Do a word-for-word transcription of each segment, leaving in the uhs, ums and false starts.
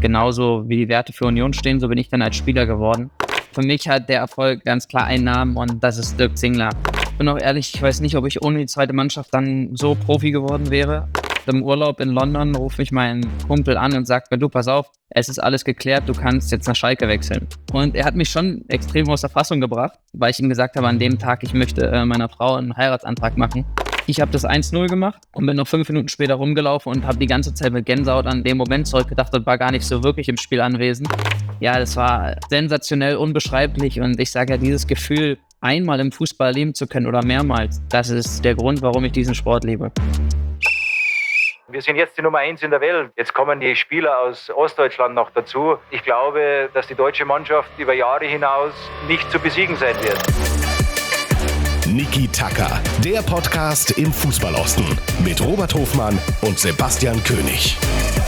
genauso wie die Werte für Union stehen, so bin ich dann als Spieler geworden. Für mich hat der Erfolg ganz klar einen Namen und das ist Dirk Zingler. Ich bin auch ehrlich, ich weiß nicht, ob ich ohne die zweite Mannschaft dann so Profi geworden wäre. Im Urlaub in London ruft mich mein Kumpel an und sagt mir, du, pass auf, es ist alles geklärt, du kannst jetzt nach Schalke wechseln. Und er hat mich schon extrem aus der Fassung gebracht, weil ich ihm gesagt habe, an dem Tag, ich möchte äh, meiner Frau einen Heiratsantrag machen. Ich habe das eins null gemacht und bin noch fünf Minuten später rumgelaufen und habe die ganze Zeit mit Gänsehaut an den Moment zurückgedacht und war gar nicht so wirklich im Spiel anwesend. Ja, das war sensationell, unbeschreiblich und ich sage ja, dieses Gefühl, einmal im Fußball leben zu können oder mehrmals, das ist der Grund, warum ich diesen Sport liebe. Wir sind jetzt die Nummer eins in der Welt. Jetzt kommen die Spieler aus Ostdeutschland noch dazu. Ich glaube, dass die deutsche Mannschaft über Jahre hinaus nicht zu besiegen sein wird. Niki Tacker, der Podcast im Fußballosten mit Robert Hofmann und Sebastian König.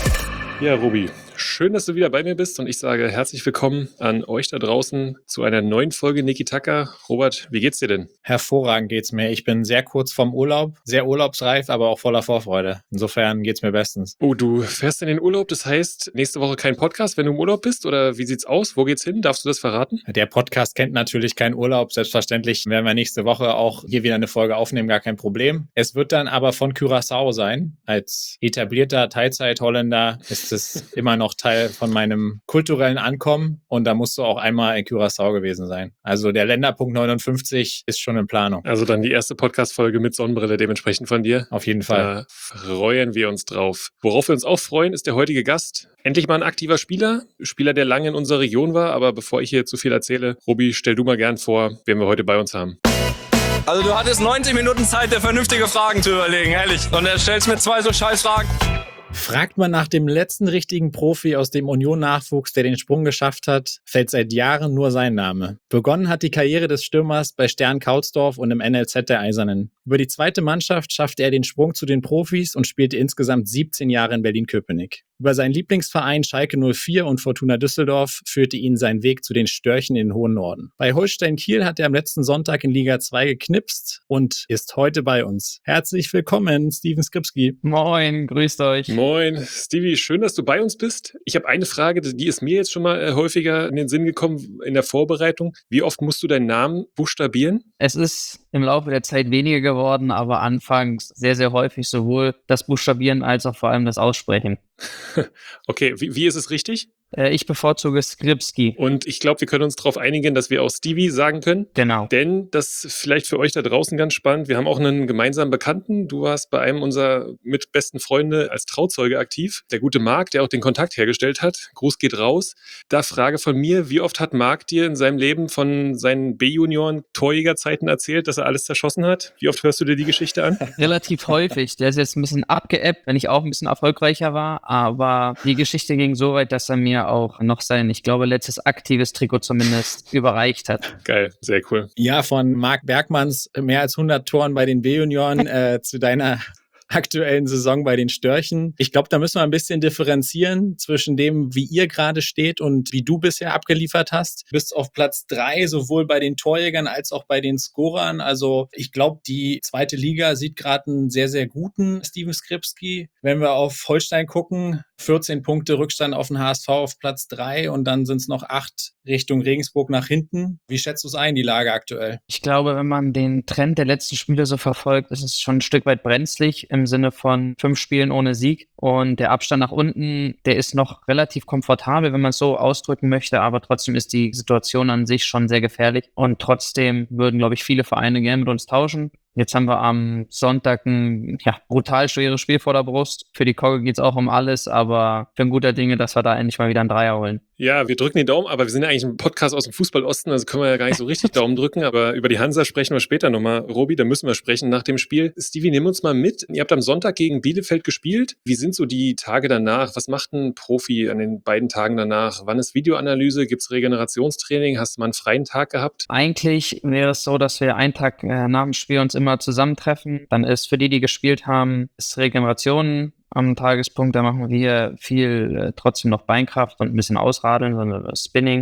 Ja, Robi, schön, dass du wieder bei mir bist und ich sage herzlich willkommen an euch da draußen zu einer neuen Folge Niki Tacker. Robert, wie geht's dir denn? Hervorragend geht's mir. Ich bin sehr kurz vorm Urlaub, sehr urlaubsreif, aber auch voller Vorfreude. Insofern geht's mir bestens. Oh, du fährst in den Urlaub, das heißt nächste Woche kein Podcast, wenn du im Urlaub bist oder wie sieht's aus? Wo geht's hin? Darfst du das verraten? Der Podcast kennt natürlich keinen Urlaub. Selbstverständlich werden wir nächste Woche auch hier wieder eine Folge aufnehmen, gar kein Problem. Es wird dann aber von Curaçao sein. Als etablierter Teilzeit-Holländer ist es immer noch Teil von meinem kulturellen Ankommen und da musst du auch einmal in Curaçao gewesen sein. Also der Länderpunkt neunundfünfzig ist schon in Planung. Also dann die erste Podcast-Folge mit Sonnenbrille dementsprechend von dir. Auf jeden Fall. Da freuen wir uns drauf. Worauf wir uns auch freuen, ist der heutige Gast. Endlich mal ein aktiver Spieler, Spieler, der lange in unserer Region war. Aber bevor ich hier zu viel erzähle, Robi, stell du mal gern vor, wen wir heute bei uns haben. Also du hattest neunzig Minuten Zeit, dir vernünftige Fragen zu überlegen, ehrlich. Und er stellst mir zwei so Scheißfragen. Fragt man nach dem letzten richtigen Profi aus dem Union-Nachwuchs, der den Sprung geschafft hat, fällt seit Jahren nur sein Name. Begonnen hat die Karriere des Stürmers bei Stern Kautsdorf und im N L Z der Eisernen. Über die zweite Mannschaft schaffte er den Sprung zu den Profis und spielte insgesamt siebzehn Jahre in Berlin-Köpenick. Über seinen Lieblingsverein Schalke null vier und Fortuna Düsseldorf führte ihn sein Weg zu den Störchen in den hohen Norden. Bei Holstein Kiel hat er am letzten Sonntag in Liga zwei geknipst und ist heute bei uns. Herzlich willkommen, Steven Skripski. Moin, grüßt euch. Moin, Stevie, schön, dass du bei uns bist. Ich habe eine Frage, die ist mir jetzt schon mal äh, häufiger in den Sinn gekommen in der Vorbereitung. Wie oft musst du deinen Namen buchstabieren? Es ist im Laufe der Zeit weniger geworden, aber anfangs sehr, sehr häufig sowohl das Buchstabieren als auch vor allem das Aussprechen. Okay, wie, wie ist es richtig? Äh, ich bevorzuge Skripski. Und ich glaube, wir können uns darauf einigen, dass wir auch Stevie sagen können. Genau. Denn das ist vielleicht für euch da draußen ganz spannend. Wir haben auch einen gemeinsamen Bekannten. Du warst bei einem unserer mit besten Freunde als Trauzeuge aktiv. Der gute Marc, der auch den Kontakt hergestellt hat. Gruß geht raus. Da Frage von mir, wie oft hat Marc dir in seinem Leben von seinen B-Junioren-Torjägerzeiten erzählt, dass er alles zerschossen hat? Wie oft hörst du dir die Geschichte an? Relativ häufig. Der ist jetzt ein bisschen abgeebbt, wenn ich auch ein bisschen erfolgreicher war. Aber die Geschichte ging so weit, dass er mir auch noch sein, ich glaube, letztes aktives Trikot zumindest überreicht hat. Geil, sehr cool. Ja, von Marc Bergmanns mehr als hundert Toren bei den B-Junioren äh, zu deiner aktuellen Saison bei den Störchen. Ich glaube, da müssen wir ein bisschen differenzieren zwischen dem, wie ihr gerade steht und wie du bisher abgeliefert hast. Du bist auf Platz drei, sowohl bei den Torjägern als auch bei den Scorern. Also ich glaube, die zweite Liga sieht gerade einen sehr, sehr guten Steven Skripski. Wenn wir auf Holstein gucken, vierzehn Punkte Rückstand auf den H S V auf Platz drei und dann sind es noch acht Richtung Regensburg nach hinten. Wie schätzt du es ein, die Lage aktuell? Ich glaube, wenn man den Trend der letzten Spiele so verfolgt, ist es schon ein Stück weit brenzlig im Sinne von fünf Spielen ohne Sieg. Und der Abstand nach unten, der ist noch relativ komfortabel, wenn man es so ausdrücken möchte. Aber trotzdem ist die Situation an sich schon sehr gefährlich. Und trotzdem würden, glaube ich, viele Vereine gerne mit uns tauschen. Jetzt haben wir am Sonntag ein ja, brutal schweres Spiel vor der Brust. Für die Kogge geht es auch um alles, aber für ein guter Dinge, dass wir da endlich mal wieder einen Dreier holen. Ja, wir drücken den Daumen, aber wir sind ja eigentlich ein Podcast aus dem Fußballosten, also können wir ja gar nicht so richtig Daumen drücken, aber über die Hansa sprechen wir später nochmal. Robi, da müssen wir sprechen nach dem Spiel. Stevie, nimm uns mal mit. Ihr habt am Sonntag gegen Bielefeld gespielt. Wie sind so die Tage danach? Was macht ein Profi an den beiden Tagen danach? Wann ist Videoanalyse? Gibt es Regenerationstraining? Hast du mal einen freien Tag gehabt? Eigentlich wäre es so, dass wir einen Tag äh, nach dem Spiel uns immer zusammentreffen. Dann ist für die, die gespielt haben, ist Regeneration am Tagespunkt. Da machen wir viel äh, trotzdem noch Beinkraft und ein bisschen Ausradeln, sondern Spinning.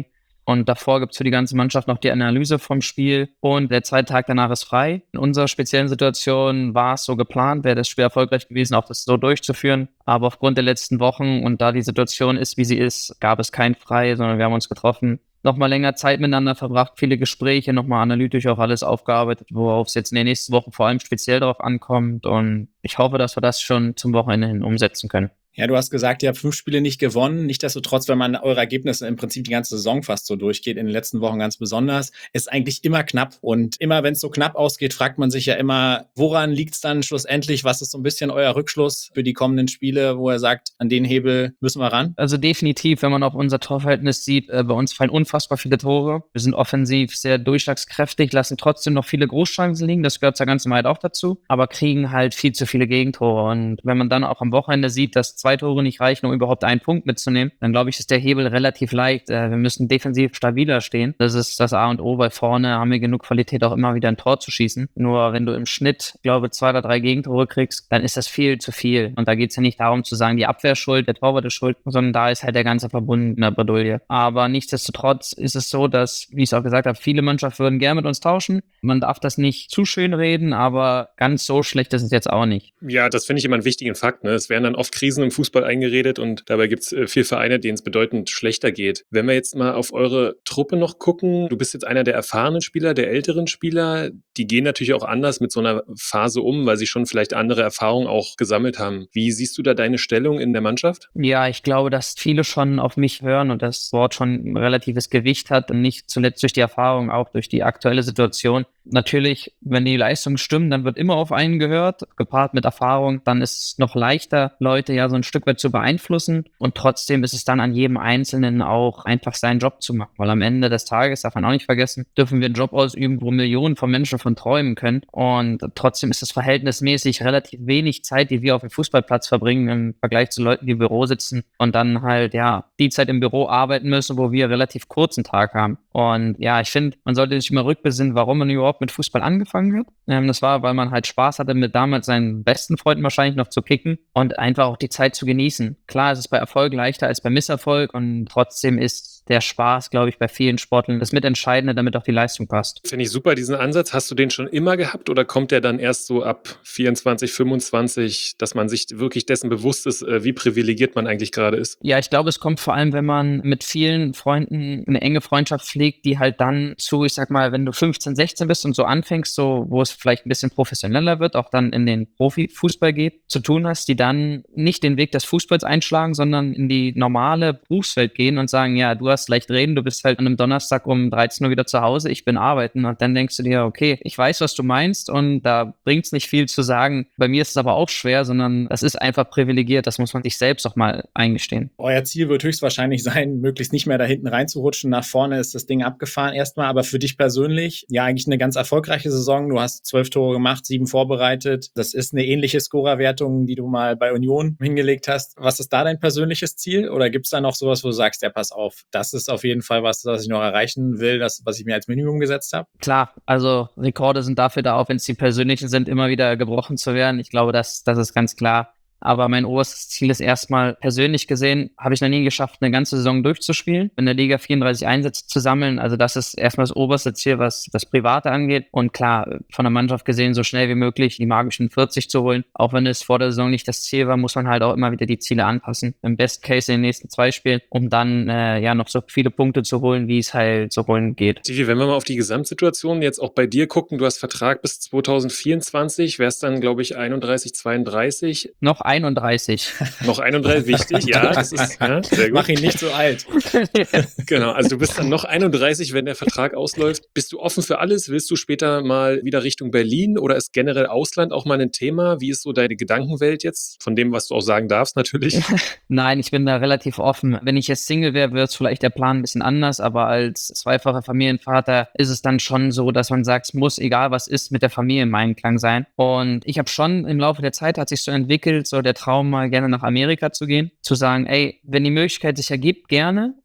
Und davor gibt es für die ganze Mannschaft noch die Analyse vom Spiel und der zweite Tag danach ist frei. In unserer speziellen Situation war es so geplant, wäre das Spiel erfolgreich gewesen, auch das so durchzuführen. Aber aufgrund der letzten Wochen und da die Situation ist, wie sie ist, gab es kein Frei, sondern wir haben uns getroffen, nochmal länger Zeit miteinander verbracht, viele Gespräche, nochmal analytisch auch alles aufgearbeitet, worauf es jetzt in den nächsten Wochen vor allem speziell darauf ankommt. Und ich hoffe, dass wir das schon zum Wochenende hin umsetzen können. Ja, du hast gesagt, ihr habt fünf Spiele nicht gewonnen. Nichtsdestotrotz, wenn man eure Ergebnisse im Prinzip die ganze Saison fast so durchgeht, in den letzten Wochen ganz besonders, ist eigentlich immer knapp. Und immer, wenn es so knapp ausgeht, fragt man sich ja immer, woran liegt es dann schlussendlich? Was ist so ein bisschen euer Rückschluss für die kommenden Spiele, wo er sagt, an den Hebel müssen wir ran? Also definitiv, wenn man auf unser Torverhältnis sieht, äh, bei uns fallen unfassbar viele Tore. Wir sind offensiv sehr durchschlagskräftig, lassen trotzdem noch viele Großchancen liegen. Das gehört zur ganzen Wahrheit auch dazu. Aber kriegen halt viel zu viele Gegentore. Und wenn man dann auch am Wochenende sieht, dass zwei Tore nicht reichen, um überhaupt einen Punkt mitzunehmen, dann glaube ich, ist der Hebel relativ leicht. Wir müssen defensiv stabiler stehen. Das ist das A und O, weil vorne haben wir genug Qualität, auch immer wieder ein Tor zu schießen. Nur wenn du im Schnitt, glaube ich, zwei oder drei Gegentore kriegst, dann ist das viel zu viel. Und da geht es ja nicht darum zu sagen, die Abwehr ist schuld, der Torwart ist schuld, sondern da ist halt der ganze Verbund in der Bredouille. Aber nichtsdestotrotz ist es so, dass, wie ich es auch gesagt habe, viele Mannschaften würden gerne mit uns tauschen. Man darf das nicht zu schön reden, aber ganz so schlecht ist es jetzt auch nicht. Ja, das finde ich immer einen wichtigen Fakt. Ne? Es werden dann oft Krisen im Fußball eingeredet und dabei gibt es äh, viele Vereine, denen es bedeutend schlechter geht. Wenn wir jetzt mal auf eure Truppe noch gucken, du bist jetzt einer der erfahrenen Spieler, der älteren Spieler, die gehen natürlich auch anders mit so einer Phase um, weil sie schon vielleicht andere Erfahrungen auch gesammelt haben. Wie siehst du da deine Stellung in der Mannschaft? Ja, ich glaube, dass viele schon auf mich hören und das Wort schon ein relatives Gewicht hat und nicht zuletzt durch die Erfahrung, auch durch die aktuelle Situation. Natürlich, wenn die Leistungen stimmen, dann wird immer auf einen gehört, gepaart mit Erfahrung, dann ist es noch leichter, Leute ja so ein Stück weit zu beeinflussen und trotzdem ist es dann an jedem Einzelnen auch einfach seinen Job zu machen, weil am Ende des Tages, darf man auch nicht vergessen, dürfen wir einen Job ausüben, wo Millionen von Menschen von träumen können und trotzdem ist es verhältnismäßig relativ wenig Zeit, die wir auf dem Fußballplatz verbringen im Vergleich zu Leuten, die im Büro sitzen und dann halt, ja, die Zeit im Büro arbeiten müssen, wo wir relativ kurzen Tag haben. Und ja, ich finde, man sollte sich mal rückbesinnen, warum man überhaupt mit Fußball angefangen hat. Ähm, das war, weil man halt Spaß hatte, mit damals seinen besten Freunden wahrscheinlich noch zu kicken und einfach auch die Zeit zu genießen. Klar, es ist bei Erfolg leichter als bei Misserfolg und trotzdem ist der Spaß, glaube ich, bei vielen Sportlern das Mitentscheidende, damit auch die Leistung passt. Finde ich super, diesen Ansatz. Hast du den schon immer gehabt oder kommt der dann erst so ab vierundzwanzig, fünfundzwanzig, dass man sich wirklich dessen bewusst ist, wie privilegiert man eigentlich gerade ist? Ja, ich glaube, es kommt vor allem, wenn man mit vielen Freunden eine enge Freundschaft pflegt, die halt dann zu, ich sag mal, wenn du fünfzehn, sechzehn bist und so anfängst, so wo es vielleicht ein bisschen professioneller wird, auch dann in den Profifußball geht, zu tun hast, die dann nicht den Weg des Fußballs einschlagen, sondern in die normale Berufswelt gehen und sagen, ja, du hast leicht reden, du bist halt an einem Donnerstag um dreizehn Uhr wieder zu Hause, ich bin arbeiten und dann denkst du dir, okay, ich weiß, was du meinst und da bringt es nicht viel zu sagen, bei mir ist es aber auch schwer, sondern es ist einfach privilegiert, das muss man sich selbst auch mal eingestehen. Euer Ziel wird höchstwahrscheinlich sein, möglichst nicht mehr da hinten reinzurutschen, nach vorne ist das Ding abgefahren erstmal, aber für dich persönlich, ja eigentlich eine ganz erfolgreiche Saison, du hast zwölf Tore gemacht, sieben vorbereitet, das ist eine ähnliche Scorerwertung, die du mal bei Union hingelegt hast. Was ist da dein persönliches Ziel oder gibt es da noch sowas, wo du sagst, ja pass auf, das ist auf jeden Fall was, was ich noch erreichen will, das, was ich mir als Minimum gesetzt habe? Klar, also Rekorde sind dafür da, auch wenn es die persönlichen sind, immer wieder gebrochen zu werden. Ich glaube, das, das ist ganz klar. Aber mein oberstes Ziel ist erstmal, persönlich gesehen, habe ich noch nie geschafft, eine ganze Saison durchzuspielen, in der Liga vierunddreißig Einsätze zu sammeln. Also das ist erstmal das oberste Ziel, was das Private angeht. Und klar, von der Mannschaft gesehen, so schnell wie möglich die magischen vierzig zu holen. Auch wenn es vor der Saison nicht das Ziel war, muss man halt auch immer wieder die Ziele anpassen. Im Best Case in den nächsten zwei Spielen, um dann äh, ja noch so viele Punkte zu holen, wie es halt so holen geht. Stevie, wenn wir mal auf die Gesamtsituation jetzt auch bei dir gucken, du hast Vertrag bis zwanzig vierundzwanzig, wärst dann, glaube ich, einunddreißig, zweiunddreißig. Noch einunddreißig. Noch einunddreißig, wichtig, ja, das ist ja, sehr gut. Mach ihn nicht so alt. Genau, also du bist dann noch einunddreißig, wenn der Vertrag ausläuft. Bist du offen für alles? Willst du später mal wieder Richtung Berlin oder ist generell Ausland auch mal ein Thema? Wie ist so deine Gedankenwelt jetzt? Von dem, was du auch sagen darfst, natürlich. Nein, ich bin da relativ offen. Wenn ich jetzt Single wäre, wäre es vielleicht der Plan ein bisschen anders, aber als zweifacher Familienvater ist es dann schon so, dass man sagt, es muss, egal was ist, mit der Familie im Einklang sein. Und ich habe schon im Laufe der Zeit, hat sich so entwickelt, so der Traum mal gerne nach Amerika zu gehen, zu sagen, ey, wenn die Möglichkeit sich ergibt, gerne,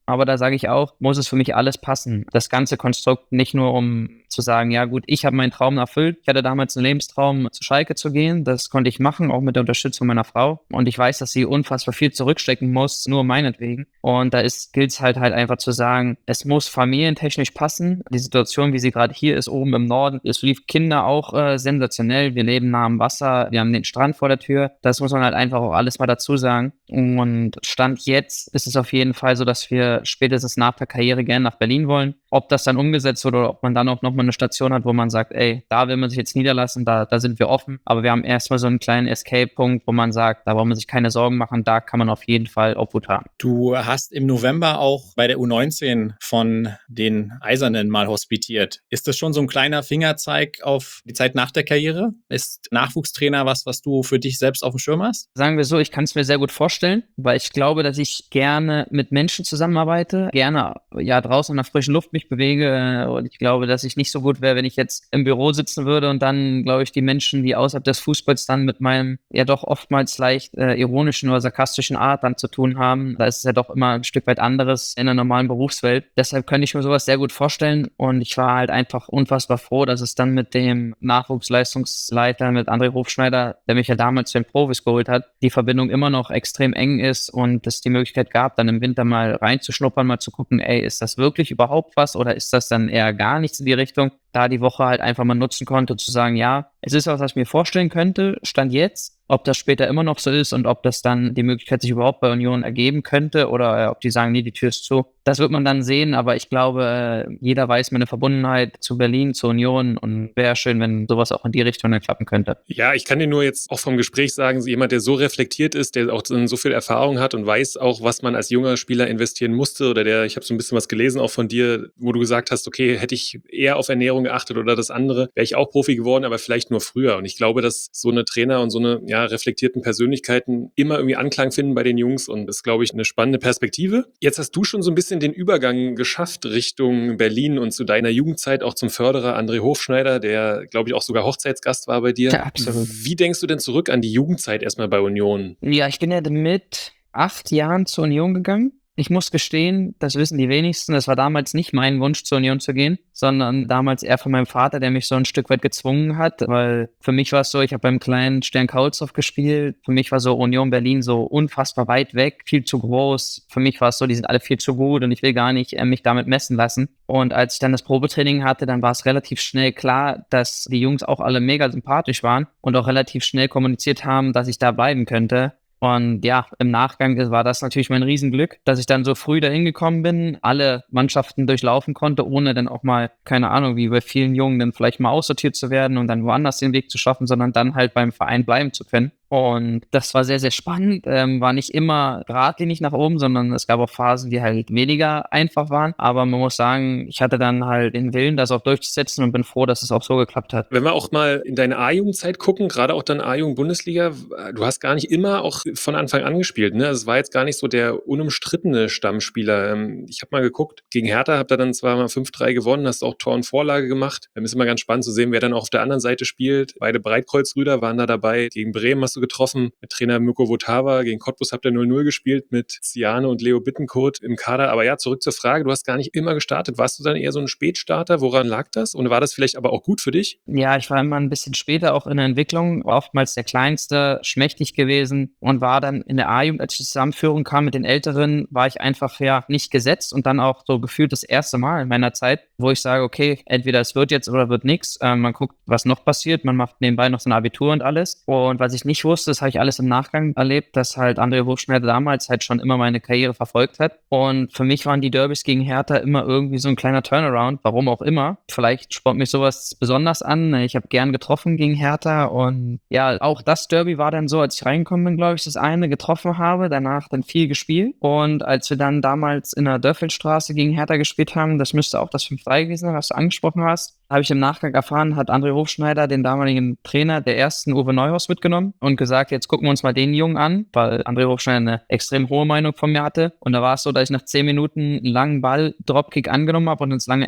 Aber da sage ich auch, muss es für mich alles passen. Das ganze Konstrukt nicht nur um zu sagen, ja gut, ich habe meinen Traum erfüllt. Ich hatte damals einen Lebenstraum, zu Schalke zu gehen. Das konnte ich machen, auch mit der Unterstützung meiner Frau. Und ich weiß, dass sie unfassbar viel zurückstecken muss, nur meinetwegen. Und da gilt es halt halt einfach zu sagen, es muss familientechnisch passen. Die Situation, wie sie gerade hier ist, oben im Norden, ist für die Kinder auch äh, sensationell. Wir leben nah am Wasser, wir haben den Strand vor der Tür. Das muss man halt einfach auch alles mal dazu sagen. Und Stand jetzt ist es auf jeden Fall so, dass wir spätestens nach der Karriere gerne nach Berlin wollen. Ob das dann umgesetzt wird oder ob man dann auch nochmal eine Station hat, wo man sagt, ey, da will man sich jetzt niederlassen, da, da sind wir offen. Aber wir haben erstmal so einen kleinen Escape-Punkt, wo man sagt, da braucht man sich keine Sorgen machen, da kann man auf jeden Fall Obhut haben. Du hast im November auch bei der U neunzehn von den Eisernen mal hospitiert. Ist das schon so ein kleiner Fingerzeig auf die Zeit nach der Karriere? Ist Nachwuchstrainer was, was du für dich selbst auf dem Schirm hast? Sagen wir so, ich kann es mir sehr gut vorstellen, weil ich glaube, dass ich gerne mit Menschen zusammenarbeite, gerne ja draußen in der frischen Luft mich bewege und ich glaube, dass ich nicht so gut wäre, wenn ich jetzt im Büro sitzen würde und dann, glaube ich, die Menschen, die außerhalb des Fußballs dann mit meinem ja doch oftmals leicht äh, ironischen oder sarkastischen Art dann zu tun haben, da ist es ja doch immer ein Stück weit anderes in der normalen Berufswelt. Deshalb könnte ich mir sowas sehr gut vorstellen und ich war halt einfach unfassbar froh, dass es dann mit dem Nachwuchsleistungsleiter, mit André Hofschneider, der mich ja damals zu den Profis geholt hat, die Verbindung immer noch extrem eng ist und es die Möglichkeit gab, dann im Winter mal reinzuschnuppern, mal zu gucken, ey, ist das wirklich überhaupt was oder ist das dann eher gar nichts in die Richtung? Da die Woche halt einfach mal nutzen konnte, zu sagen, ja, es ist was, was ich mir vorstellen könnte, Stand jetzt. Ob das später immer noch so ist und ob das dann die Möglichkeit sich überhaupt bei Union ergeben könnte oder äh, ob die sagen, nee, die Tür ist zu. Das wird man dann sehen, aber ich glaube, äh, jeder weiß meine Verbundenheit zu Berlin, zur Union und wäre schön, wenn sowas auch in die Richtung dann klappen könnte. Ja, ich kann dir nur jetzt auch vom Gespräch sagen, jemand, der so reflektiert ist, der auch so viel Erfahrung hat und weiß auch, was man als junger Spieler investieren musste oder der, ich habe so ein bisschen was gelesen auch von dir, wo du gesagt hast, okay, hätte ich eher auf Ernährung geachtet oder das andere, wäre ich auch Profi geworden, aber vielleicht nur früher. Und ich glaube, dass so eine Trainer und so eine ja, reflektierten Persönlichkeiten immer irgendwie Anklang finden bei den Jungs und das ist, glaube ich, eine spannende Perspektive. Jetzt hast du schon so ein bisschen den Übergang geschafft Richtung Berlin und zu deiner Jugendzeit auch zum Förderer André Hofschneider, der, glaube ich, auch sogar Hochzeitsgast war bei dir. Ja, absolut. Wie denkst du denn zurück an die Jugendzeit erstmal bei Union? Ja, ich bin ja mit acht Jahren zur Union gegangen. Ich muss gestehen, das wissen die wenigsten, das war damals nicht mein Wunsch, zur Union zu gehen, sondern damals eher von meinem Vater, der mich so ein Stück weit gezwungen hat, weil für mich war es so, ich habe beim kleinen Stern Kaulsdorf gespielt, für mich war so Union Berlin so unfassbar weit weg, viel zu groß, für mich war es so, die sind alle viel zu gut und ich will gar nicht äh, mich damit messen lassen. Und als ich dann das Probetraining hatte, dann war es relativ schnell klar, dass die Jungs auch alle mega sympathisch waren und auch relativ schnell kommuniziert haben, dass ich da bleiben könnte. Und ja, im Nachgang war das natürlich mein Riesenglück, dass ich dann so früh dahin gekommen bin, alle Mannschaften durchlaufen konnte, ohne dann auch mal, keine Ahnung, wie bei vielen Jungen, dann vielleicht mal aussortiert zu werden und dann woanders den Weg zu schaffen, sondern dann halt beim Verein bleiben zu können. Und das war sehr, sehr spannend, ähm, war nicht immer geradlinig nach oben, sondern es gab auch Phasen, die halt weniger einfach waren. Aber man muss sagen, ich hatte dann halt den Willen, das auch durchzusetzen und bin froh, dass es auch so geklappt hat. Wenn wir auch mal in deine A-Jugendzeit gucken, gerade auch dann A-Jugend-Bundesliga, du hast gar nicht immer auch von Anfang an gespielt, ne? Es war jetzt gar nicht so der unumstrittene Stammspieler. Ich habe mal geguckt, gegen Hertha habt ihr dann zwar mal fünf drei gewonnen, hast auch Tor und Vorlage gemacht. Es ist immer ganz spannend zu sehen, wer dann auch auf der anderen Seite spielt. Beide Breitkreuzrüder waren da dabei. Gegen Bremen hast du getroffen mit Trainer Mirko Votava. Gegen Cottbus habt ihr null null gespielt mit Siane und Leo Bittencourt im Kader. Aber ja, zurück zur Frage, du hast gar nicht immer gestartet. Warst du dann eher so ein Spätstarter? Woran lag das? Und war das vielleicht aber auch gut für dich? Ja, ich war immer ein bisschen später auch in der Entwicklung, oftmals der Kleinste, schmächtig gewesen und war dann in der A-Jugend, als ich Zusammenführung kam mit den Älteren, war ich einfach ja nicht gesetzt und dann auch so gefühlt das erste Mal in meiner Zeit, wo ich sage, okay, entweder es wird jetzt oder wird nichts. Äh, man guckt, was noch passiert. Man macht nebenbei noch so ein Abitur und alles. Und was ich nicht wusste, das habe ich alles im Nachgang erlebt, dass halt André Hofschneider damals halt schon immer meine Karriere verfolgt hat. Und für mich waren die Derbys gegen Hertha immer irgendwie so ein kleiner Turnaround, warum auch immer. Vielleicht spornt mich sowas besonders an. Ich habe gern getroffen gegen Hertha und ja, auch das Derby war dann so, als ich reingekommen bin, glaube ich, das eine getroffen habe, danach dann viel gespielt. Und als wir dann damals in der Dörfelstraße gegen Hertha gespielt haben, das müsste auch das fünf drei gewesen sein, was du angesprochen hast, habe ich im Nachgang erfahren, hat André Hofschneider den damaligen Trainer der ersten Uwe Neuhaus mitgenommen und gesagt, jetzt gucken wir uns mal den Jungen an, weil André Hofschneider eine extrem hohe Meinung von mir hatte. Und da war es so, dass ich nach zehn Minuten einen langen Ball Dropkick angenommen habe und ins lange Eck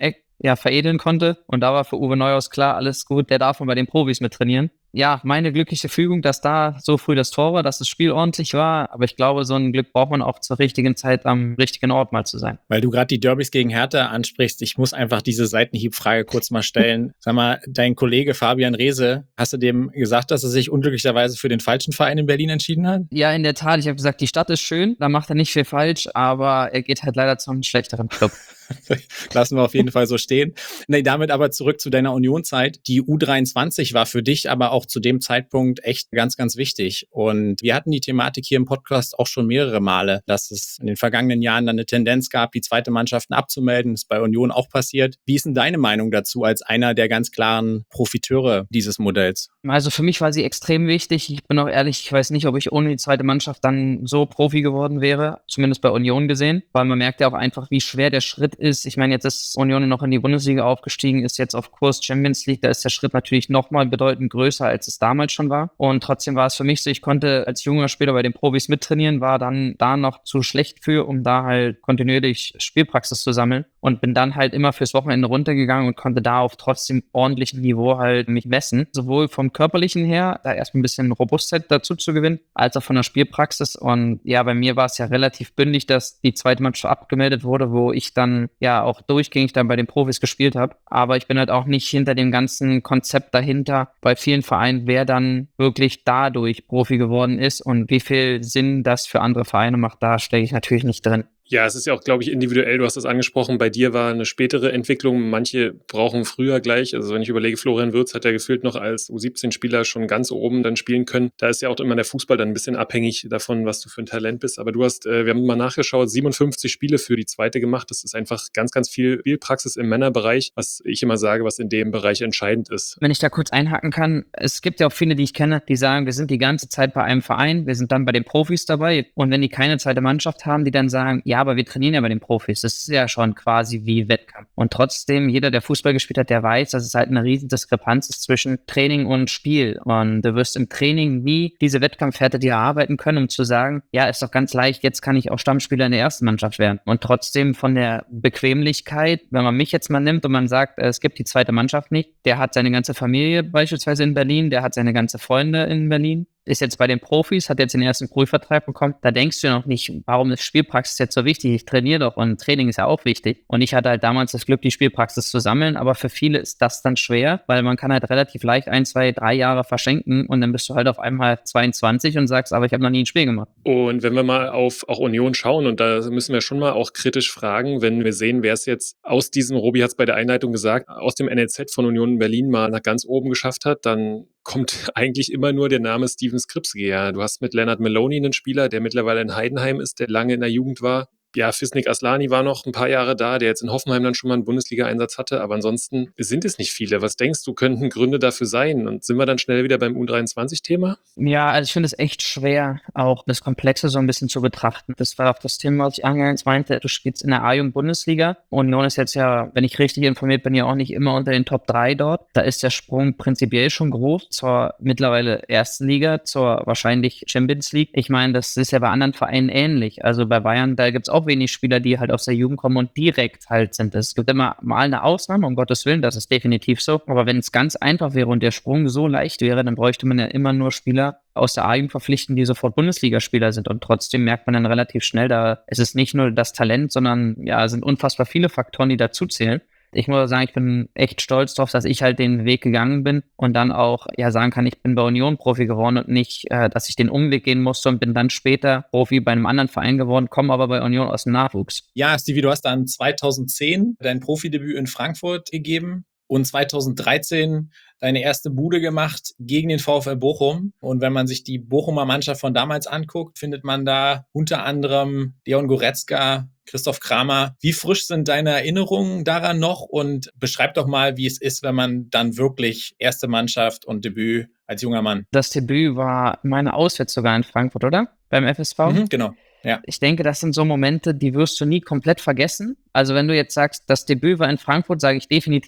ja, veredeln konnte. Und da war für Uwe Neuhaus klar, alles gut, der darf mal bei den Profis mit trainieren. Ja, meine glückliche Fügung, dass da so früh das Tor war, dass das Spiel ordentlich war. Aber ich glaube, so ein Glück braucht man auch zur richtigen Zeit am richtigen Ort mal zu sein. Weil du gerade die Derbys gegen Hertha ansprichst, ich muss einfach diese Seitenhiebfrage kurz mal stellen. Sag mal, dein Kollege Fabian Reese, hast du dem gesagt, dass er sich unglücklicherweise für den falschen Verein in Berlin entschieden hat? Ja, in der Tat. Ich habe gesagt, die Stadt ist schön, da macht er nicht viel falsch, aber er geht halt leider zu einem schlechteren Club. Lassen wir auf jeden Fall so stehen. Nee, damit aber zurück zu deiner Unionzeit. Die U dreiundzwanzig war für dich aber auch zu dem Zeitpunkt echt ganz, ganz wichtig. Und wir hatten die Thematik hier im Podcast auch schon mehrere Male, dass es in den vergangenen Jahren dann eine Tendenz gab, die zweite Mannschaften abzumelden. Das ist bei Union auch passiert. Wie ist denn deine Meinung dazu als einer der ganz klaren Profiteure dieses Modells? Also für mich war sie extrem wichtig. Ich bin auch ehrlich, ich weiß nicht, ob ich ohne die zweite Mannschaft dann so Profi geworden wäre, zumindest bei Union gesehen, weil man merkt ja auch einfach, wie schwer der Schritt ist. Ich meine, jetzt ist Union noch in die Bundesliga aufgestiegen, ist jetzt auf Kurs Champions League, da ist der Schritt natürlich nochmal bedeutend größer, als es damals schon war. Und trotzdem war es für mich so, ich konnte als junger Spieler bei den Profis mittrainieren, war dann da noch zu schlecht für, um da halt kontinuierlich Spielpraxis zu sammeln und bin dann halt immer fürs Wochenende runtergegangen und konnte da auf trotzdem ordentlichem Niveau halt mich messen. Sowohl vom körperlichen her, da erst ein bisschen Robustheit dazu zu gewinnen, als auch von der Spielpraxis. Und ja, bei mir war es ja relativ bündig, dass die zweite Mannschaft abgemeldet wurde, wo ich dann ja auch durchgängig dann bei den Profis gespielt habe. Aber ich bin halt auch nicht hinter dem ganzen Konzept dahinter bei vielen Vereinen, wer dann wirklich dadurch Profi geworden ist und wie viel Sinn das für andere Vereine macht, da stecke ich natürlich nicht drin. Ja, es ist ja auch, glaube ich, individuell. Du hast das angesprochen. Bei dir war eine spätere Entwicklung. Manche brauchen früher gleich. Also wenn ich überlege, Florian Wirtz hat ja gefühlt noch als U siebzehn-Spieler schon ganz oben dann spielen können. Da ist ja auch immer der Fußball dann ein bisschen abhängig davon, was du für ein Talent bist. Aber du hast, äh, wir haben mal nachgeschaut, siebenundfünfzig Spiele für die zweite gemacht. Das ist einfach ganz, ganz viel Spielpraxis im Männerbereich, was ich immer sage, was in dem Bereich entscheidend ist. Wenn ich da kurz einhaken kann, es gibt ja auch viele, die ich kenne, die sagen, wir sind die ganze Zeit bei einem Verein, wir sind dann bei den Profis dabei. Und wenn die keine zweite Mannschaft haben, die dann sagen, ja, aber wir trainieren ja bei den Profis. Das ist ja schon quasi wie Wettkampf. Und trotzdem, jeder, der Fußball gespielt hat, der weiß, dass es halt eine riesen Diskrepanz ist zwischen Training und Spiel. Und du wirst im Training nie diese Wettkampfhärte dir erarbeiten können, um zu sagen, ja, ist doch ganz leicht, jetzt kann ich auch Stammspieler in der ersten Mannschaft werden. Und trotzdem von der Bequemlichkeit, wenn man mich jetzt mal nimmt und man sagt, es gibt die zweite Mannschaft nicht, der hat seine ganze Familie beispielsweise in Berlin, der hat seine ganze Freunde in Berlin, ist jetzt bei den Profis, hat jetzt den ersten Profivertrag bekommen, da denkst du noch nicht, warum ist Spielpraxis jetzt so wichtig? Ich trainiere doch und Training ist ja auch wichtig. Und ich hatte halt damals das Glück, die Spielpraxis zu sammeln, aber für viele ist das dann schwer, weil man kann halt relativ leicht ein, zwei, drei Jahre verschenken und dann bist du halt auf einmal zweiundzwanzig und sagst, aber ich habe noch nie ein Spiel gemacht. Und wenn wir mal auf auch Union schauen, und da müssen wir schon mal auch kritisch fragen, wenn wir sehen, wer es jetzt aus diesem, Robi hat es bei der Einleitung gesagt, aus dem N L Z von Union Berlin mal nach ganz oben geschafft hat, dann kommt eigentlich immer nur der Name Steven Skripski her. Du hast mit Leonard Maloney einen Spieler, der mittlerweile in Heidenheim ist, der lange in der Jugend war. Ja, Fisnik Aslani war noch ein paar Jahre da, der jetzt in Hoffenheim dann schon mal einen Bundesliga-Einsatz hatte, aber ansonsten sind es nicht viele. Was denkst du, könnten Gründe dafür sein? Und sind wir dann schnell wieder beim U dreiundzwanzig-Thema? Ja, also ich finde es echt schwer, auch das Komplexe so ein bisschen zu betrachten. Das war auch das Thema, was ich eingangs meinte. Du spielst in der A-Jugend-Bundesliga. Union ist jetzt ja, wenn ich richtig informiert bin, ja auch nicht immer unter den Top drei dort. Da ist der Sprung prinzipiell schon groß zur mittlerweile ersten Liga, zur wahrscheinlich Champions League. Ich meine, das ist ja bei anderen Vereinen ähnlich. Also bei Bayern, da gibt es auch wenig Spieler, die halt aus der Jugend kommen und direkt halt sind. Es gibt immer mal eine Ausnahme, um Gottes Willen, das ist definitiv so. Aber wenn es ganz einfach wäre und der Sprung so leicht wäre, dann bräuchte man ja immer nur Spieler aus der A-Jugend verpflichten, die sofort Bundesligaspieler sind. Und trotzdem merkt man dann relativ schnell, da es ist nicht nur das Talent, sondern ja, es sind unfassbar viele Faktoren, die dazu zählen. Ich muss sagen, ich bin echt stolz drauf, dass ich halt den Weg gegangen bin und dann auch ja sagen kann, ich bin bei Union Profi geworden und nicht, äh, dass ich den Umweg gehen musste und bin dann später Profi bei einem anderen Verein geworden, komme aber bei Union aus dem Nachwuchs. Ja, Stevie, du hast dann zweitausendzehn dein Profidebüt in Frankfurt gegeben und zweitausenddreizehn deine erste Bude gemacht gegen den VfL Bochum. Und wenn man sich die Bochumer Mannschaft von damals anguckt, findet man da unter anderem Leon Goretzka, Christoph Kramer. Wie frisch sind deine Erinnerungen daran noch? Und beschreib doch mal, wie es ist, wenn man dann wirklich erste Mannschaft und Debüt als junger Mann. Das Debüt war meine Auswärts sogar in Frankfurt, oder? Beim F S V? Mhm, genau. Ja. Ich denke, das sind so Momente, die wirst du nie komplett vergessen. Also wenn du jetzt sagst, das Debüt war in Frankfurt, sage ich definitiv.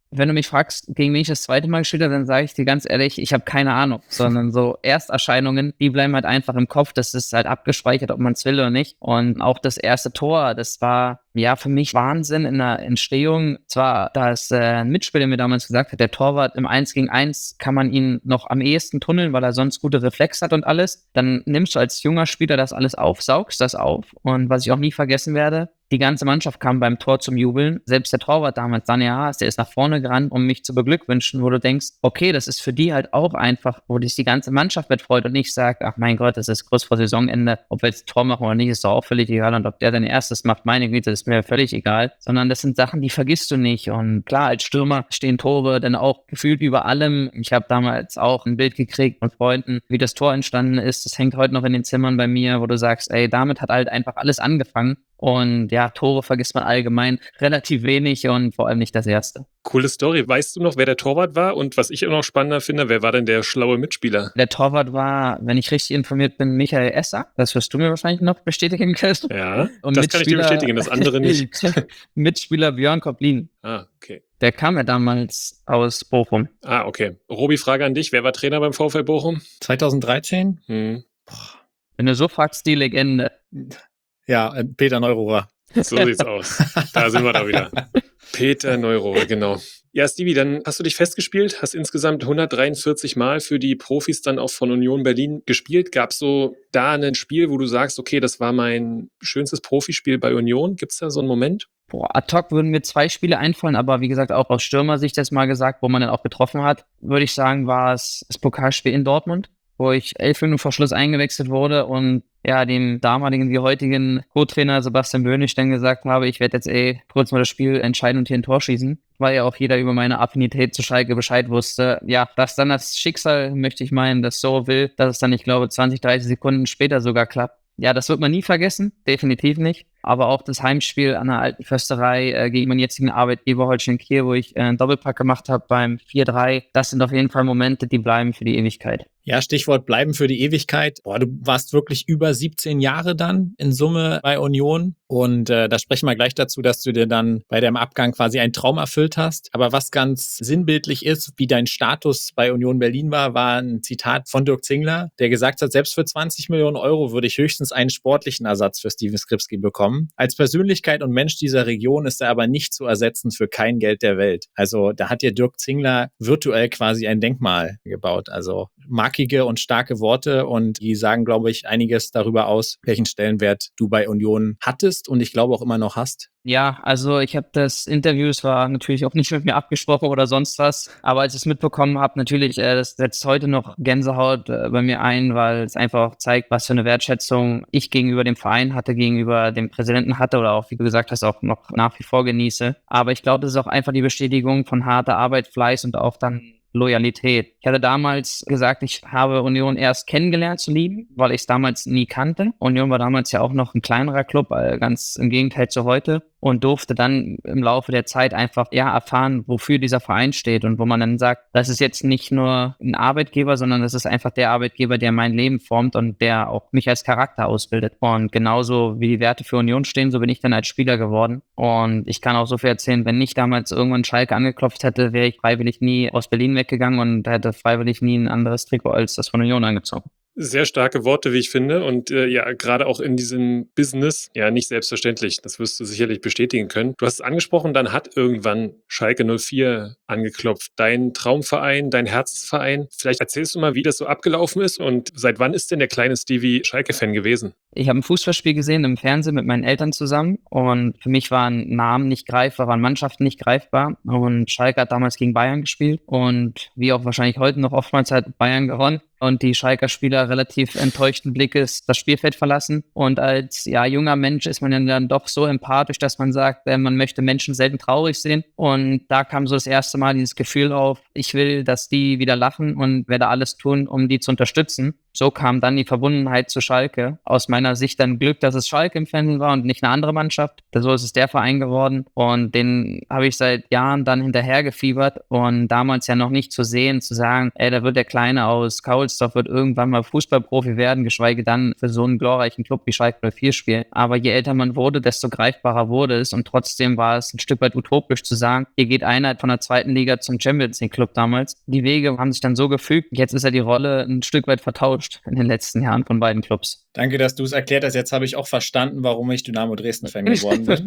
Wenn du mich fragst, gegen wen ich das zweite Mal gespielt habe, dann sage ich dir ganz ehrlich, ich habe keine Ahnung, sondern so Ersterscheinungen, die bleiben halt einfach im Kopf, das ist halt abgespeichert, ob man es will oder nicht. Und auch das erste Tor, das war ja für mich Wahnsinn in der Entstehung. Zwar, dass äh, ein Mitspieler mir damals gesagt hat, der Torwart im eins gegen eins kann man ihn noch am ehesten tunneln, weil er sonst gute Reflex hat und alles. Dann nimmst du als junger Spieler das alles auf, saugst das auf. Und was ich auch nie vergessen werde, die ganze Mannschaft kam beim Tor zum Jubeln. Selbst der Torwart damals, Daniel Haas, der ist nach vorne gerannt, um mich zu beglückwünschen, wo du denkst, okay, das ist für die halt auch einfach, wo sich die ganze Mannschaft mitfreut und nicht sagt, ach mein Gott, das ist kurz vor Saisonende, ob wir jetzt ein Tor machen oder nicht, ist doch auch völlig egal. Und ob der dann erstes macht, meine Güte, ist mir völlig egal. Sondern das sind Sachen, die vergisst du nicht. Und klar, als Stürmer stehen Tore dann auch gefühlt über allem. Ich habe damals auch ein Bild gekriegt von Freunden, wie das Tor entstanden ist. Das hängt heute noch in den Zimmern bei mir, wo du sagst, ey, damit hat halt einfach alles angefangen. Und ja, Tore vergisst man allgemein relativ wenig und vor allem nicht das erste. Coole Story. Weißt du noch, wer der Torwart war? Und was ich auch noch spannender finde, wer war denn der schlaue Mitspieler? Der Torwart war, wenn ich richtig informiert bin, Michael Esser. Das wirst du mir wahrscheinlich noch bestätigen können. Ja, und das kann ich dir bestätigen, das andere nicht. Mitspieler Björn Koplin. Ah, okay. Der kam ja damals aus Bochum. Ah, okay. Robi, Frage an dich. Wer war Trainer beim VfL Bochum? zwanzig dreizehn? Hm. Wenn du so fragst, die Legende. Ja, Peter Neururer. So sieht's aus. Da sind wir da wieder. Peter Neururer, genau. Ja, Stevie, dann hast du dich festgespielt, hast insgesamt hundertdreiundvierzig Mal für die Profis dann auch von Union Berlin gespielt. Gab es so da ein Spiel, wo du sagst, okay, das war mein schönstes Profispiel bei Union? Gibt es da so einen Moment? Boah, ad hoc würden mir zwei Spiele einfallen, aber wie gesagt, auch aus Stürmersicht das mal gesagt, wo man dann auch getroffen hat, würde ich sagen, war es das Pokalspiel in Dortmund, wo ich elf Minuten vor Schluss eingewechselt wurde und ja, dem damaligen wie heutigen Co-Trainer Sebastian Böhnig dann gesagt habe, ich werde jetzt eh kurz mal das Spiel entscheiden und hier ein Tor schießen, weil ja auch jeder über meine Affinität zu Schalke Bescheid wusste. Ja, dass dann das Schicksal, möchte ich meinen, das so will, dass es dann, ich glaube, zwanzig, dreißig Sekunden später sogar klappt. Ja, das wird man nie vergessen, definitiv nicht. Aber auch das Heimspiel an der Alten Försterei äh, gegen meinen jetzigen Arbeitgeber Holstein Kiel, wo ich äh, einen Doppelpack gemacht habe beim vier drei, das sind auf jeden Fall Momente, die bleiben für die Ewigkeit. Ja, Stichwort bleiben für die Ewigkeit. Boah, du warst wirklich über siebzehn Jahre dann in Summe bei Union. Und äh, da sprechen wir gleich dazu, dass du dir dann bei deinem Abgang quasi einen Traum erfüllt hast. Aber was ganz sinnbildlich ist, wie dein Status bei Union Berlin war, war ein Zitat von Dirk Zingler, der gesagt hat, selbst für zwanzig Millionen Euro würde ich höchstens einen sportlichen Ersatz für Steven Skripski bekommen. Als Persönlichkeit und Mensch dieser Region ist er aber nicht zu ersetzen für kein Geld der Welt. Also da hat dir Dirk Zingler virtuell quasi ein Denkmal gebaut. Also markige und starke Worte und die sagen, glaube ich, einiges darüber aus, welchen Stellenwert du bei Union hattest und ich glaube auch immer noch hast. Ja, also ich habe das Interview, es war natürlich auch nicht mit mir abgesprochen oder sonst was, aber als ich es mitbekommen habe, natürlich, äh, das setzt heute noch Gänsehaut äh, bei mir ein, weil es einfach zeigt, was für eine Wertschätzung ich gegenüber dem Verein hatte, gegenüber dem Präsidenten hatte oder auch, wie du gesagt hast, auch noch nach wie vor genieße. Aber ich glaube, das ist auch einfach die Bestätigung von harter Arbeit, Fleiß und auch dann Loyalität. Ich hatte damals gesagt, ich habe Union erst kennengelernt zu lieben, weil ich es damals nie kannte. Union war damals ja auch noch ein kleinerer Club, ganz im Gegenteil zu heute. Und durfte dann im Laufe der Zeit einfach ja erfahren, wofür dieser Verein steht und wo man dann sagt, das ist jetzt nicht nur ein Arbeitgeber, sondern das ist einfach der Arbeitgeber, der mein Leben formt und der auch mich als Charakter ausbildet. Und genauso wie die Werte für Union stehen, so bin ich dann als Spieler geworden. Und ich kann auch so viel erzählen, wenn nicht damals irgendwann Schalke angeklopft hätte, wäre ich freiwillig nie aus Berlin weggegangen und hätte freiwillig nie ein anderes Trikot als das von Union angezogen. Sehr starke Worte, wie ich finde. Und äh, ja, gerade auch in diesem Business, ja, nicht selbstverständlich. Das wirst du sicherlich bestätigen können. Du hast es angesprochen, dann hat irgendwann Schalke null vier angeklopft. Dein Traumverein, dein Herzensverein. Vielleicht erzählst du mal, wie das so abgelaufen ist und seit wann ist denn der kleine Stevie Schalke-Fan gewesen? Ich habe ein Fußballspiel gesehen im Fernsehen mit meinen Eltern zusammen und für mich waren Namen nicht greifbar, waren Mannschaften nicht greifbar und Schalke hat damals gegen Bayern gespielt und wie auch wahrscheinlich heute noch oftmals hat Bayern gewonnen. Und die Schalker Spieler relativ enttäuschten Blickes das Spielfeld verlassen. Und als ja junger Mensch ist man dann doch so empathisch, dass man sagt, äh, man möchte Menschen selten traurig sehen. Und da kam so das erste Mal dieses Gefühl auf, ich will, dass die wieder lachen und werde alles tun, um die zu unterstützen. So kam dann die Verbundenheit zu Schalke. Aus meiner Sicht dann Glück, dass es Schalke im Fernsehen war und nicht eine andere Mannschaft. So ist es der Verein geworden und den habe ich seit Jahren dann hinterhergefiebert und damals ja noch nicht zu sehen, zu sagen, ey, da wird der Kleine aus Kaulsdorf wird irgendwann mal Fußballprofi werden, geschweige dann für so einen glorreichen Club wie Schalke null vier spielen. Aber je älter man wurde, desto greifbarer wurde es und trotzdem war es ein Stück weit utopisch zu sagen, hier geht einer von der zweiten Liga zum Champions League Club damals. Die Wege haben sich dann so gefügt, jetzt ist ja die Rolle ein Stück weit vertauscht in den letzten Jahren von beiden Clubs. Danke, dass du es erklärt hast. Jetzt habe ich auch verstanden, warum ich Dynamo Dresden-Fan geworden bin.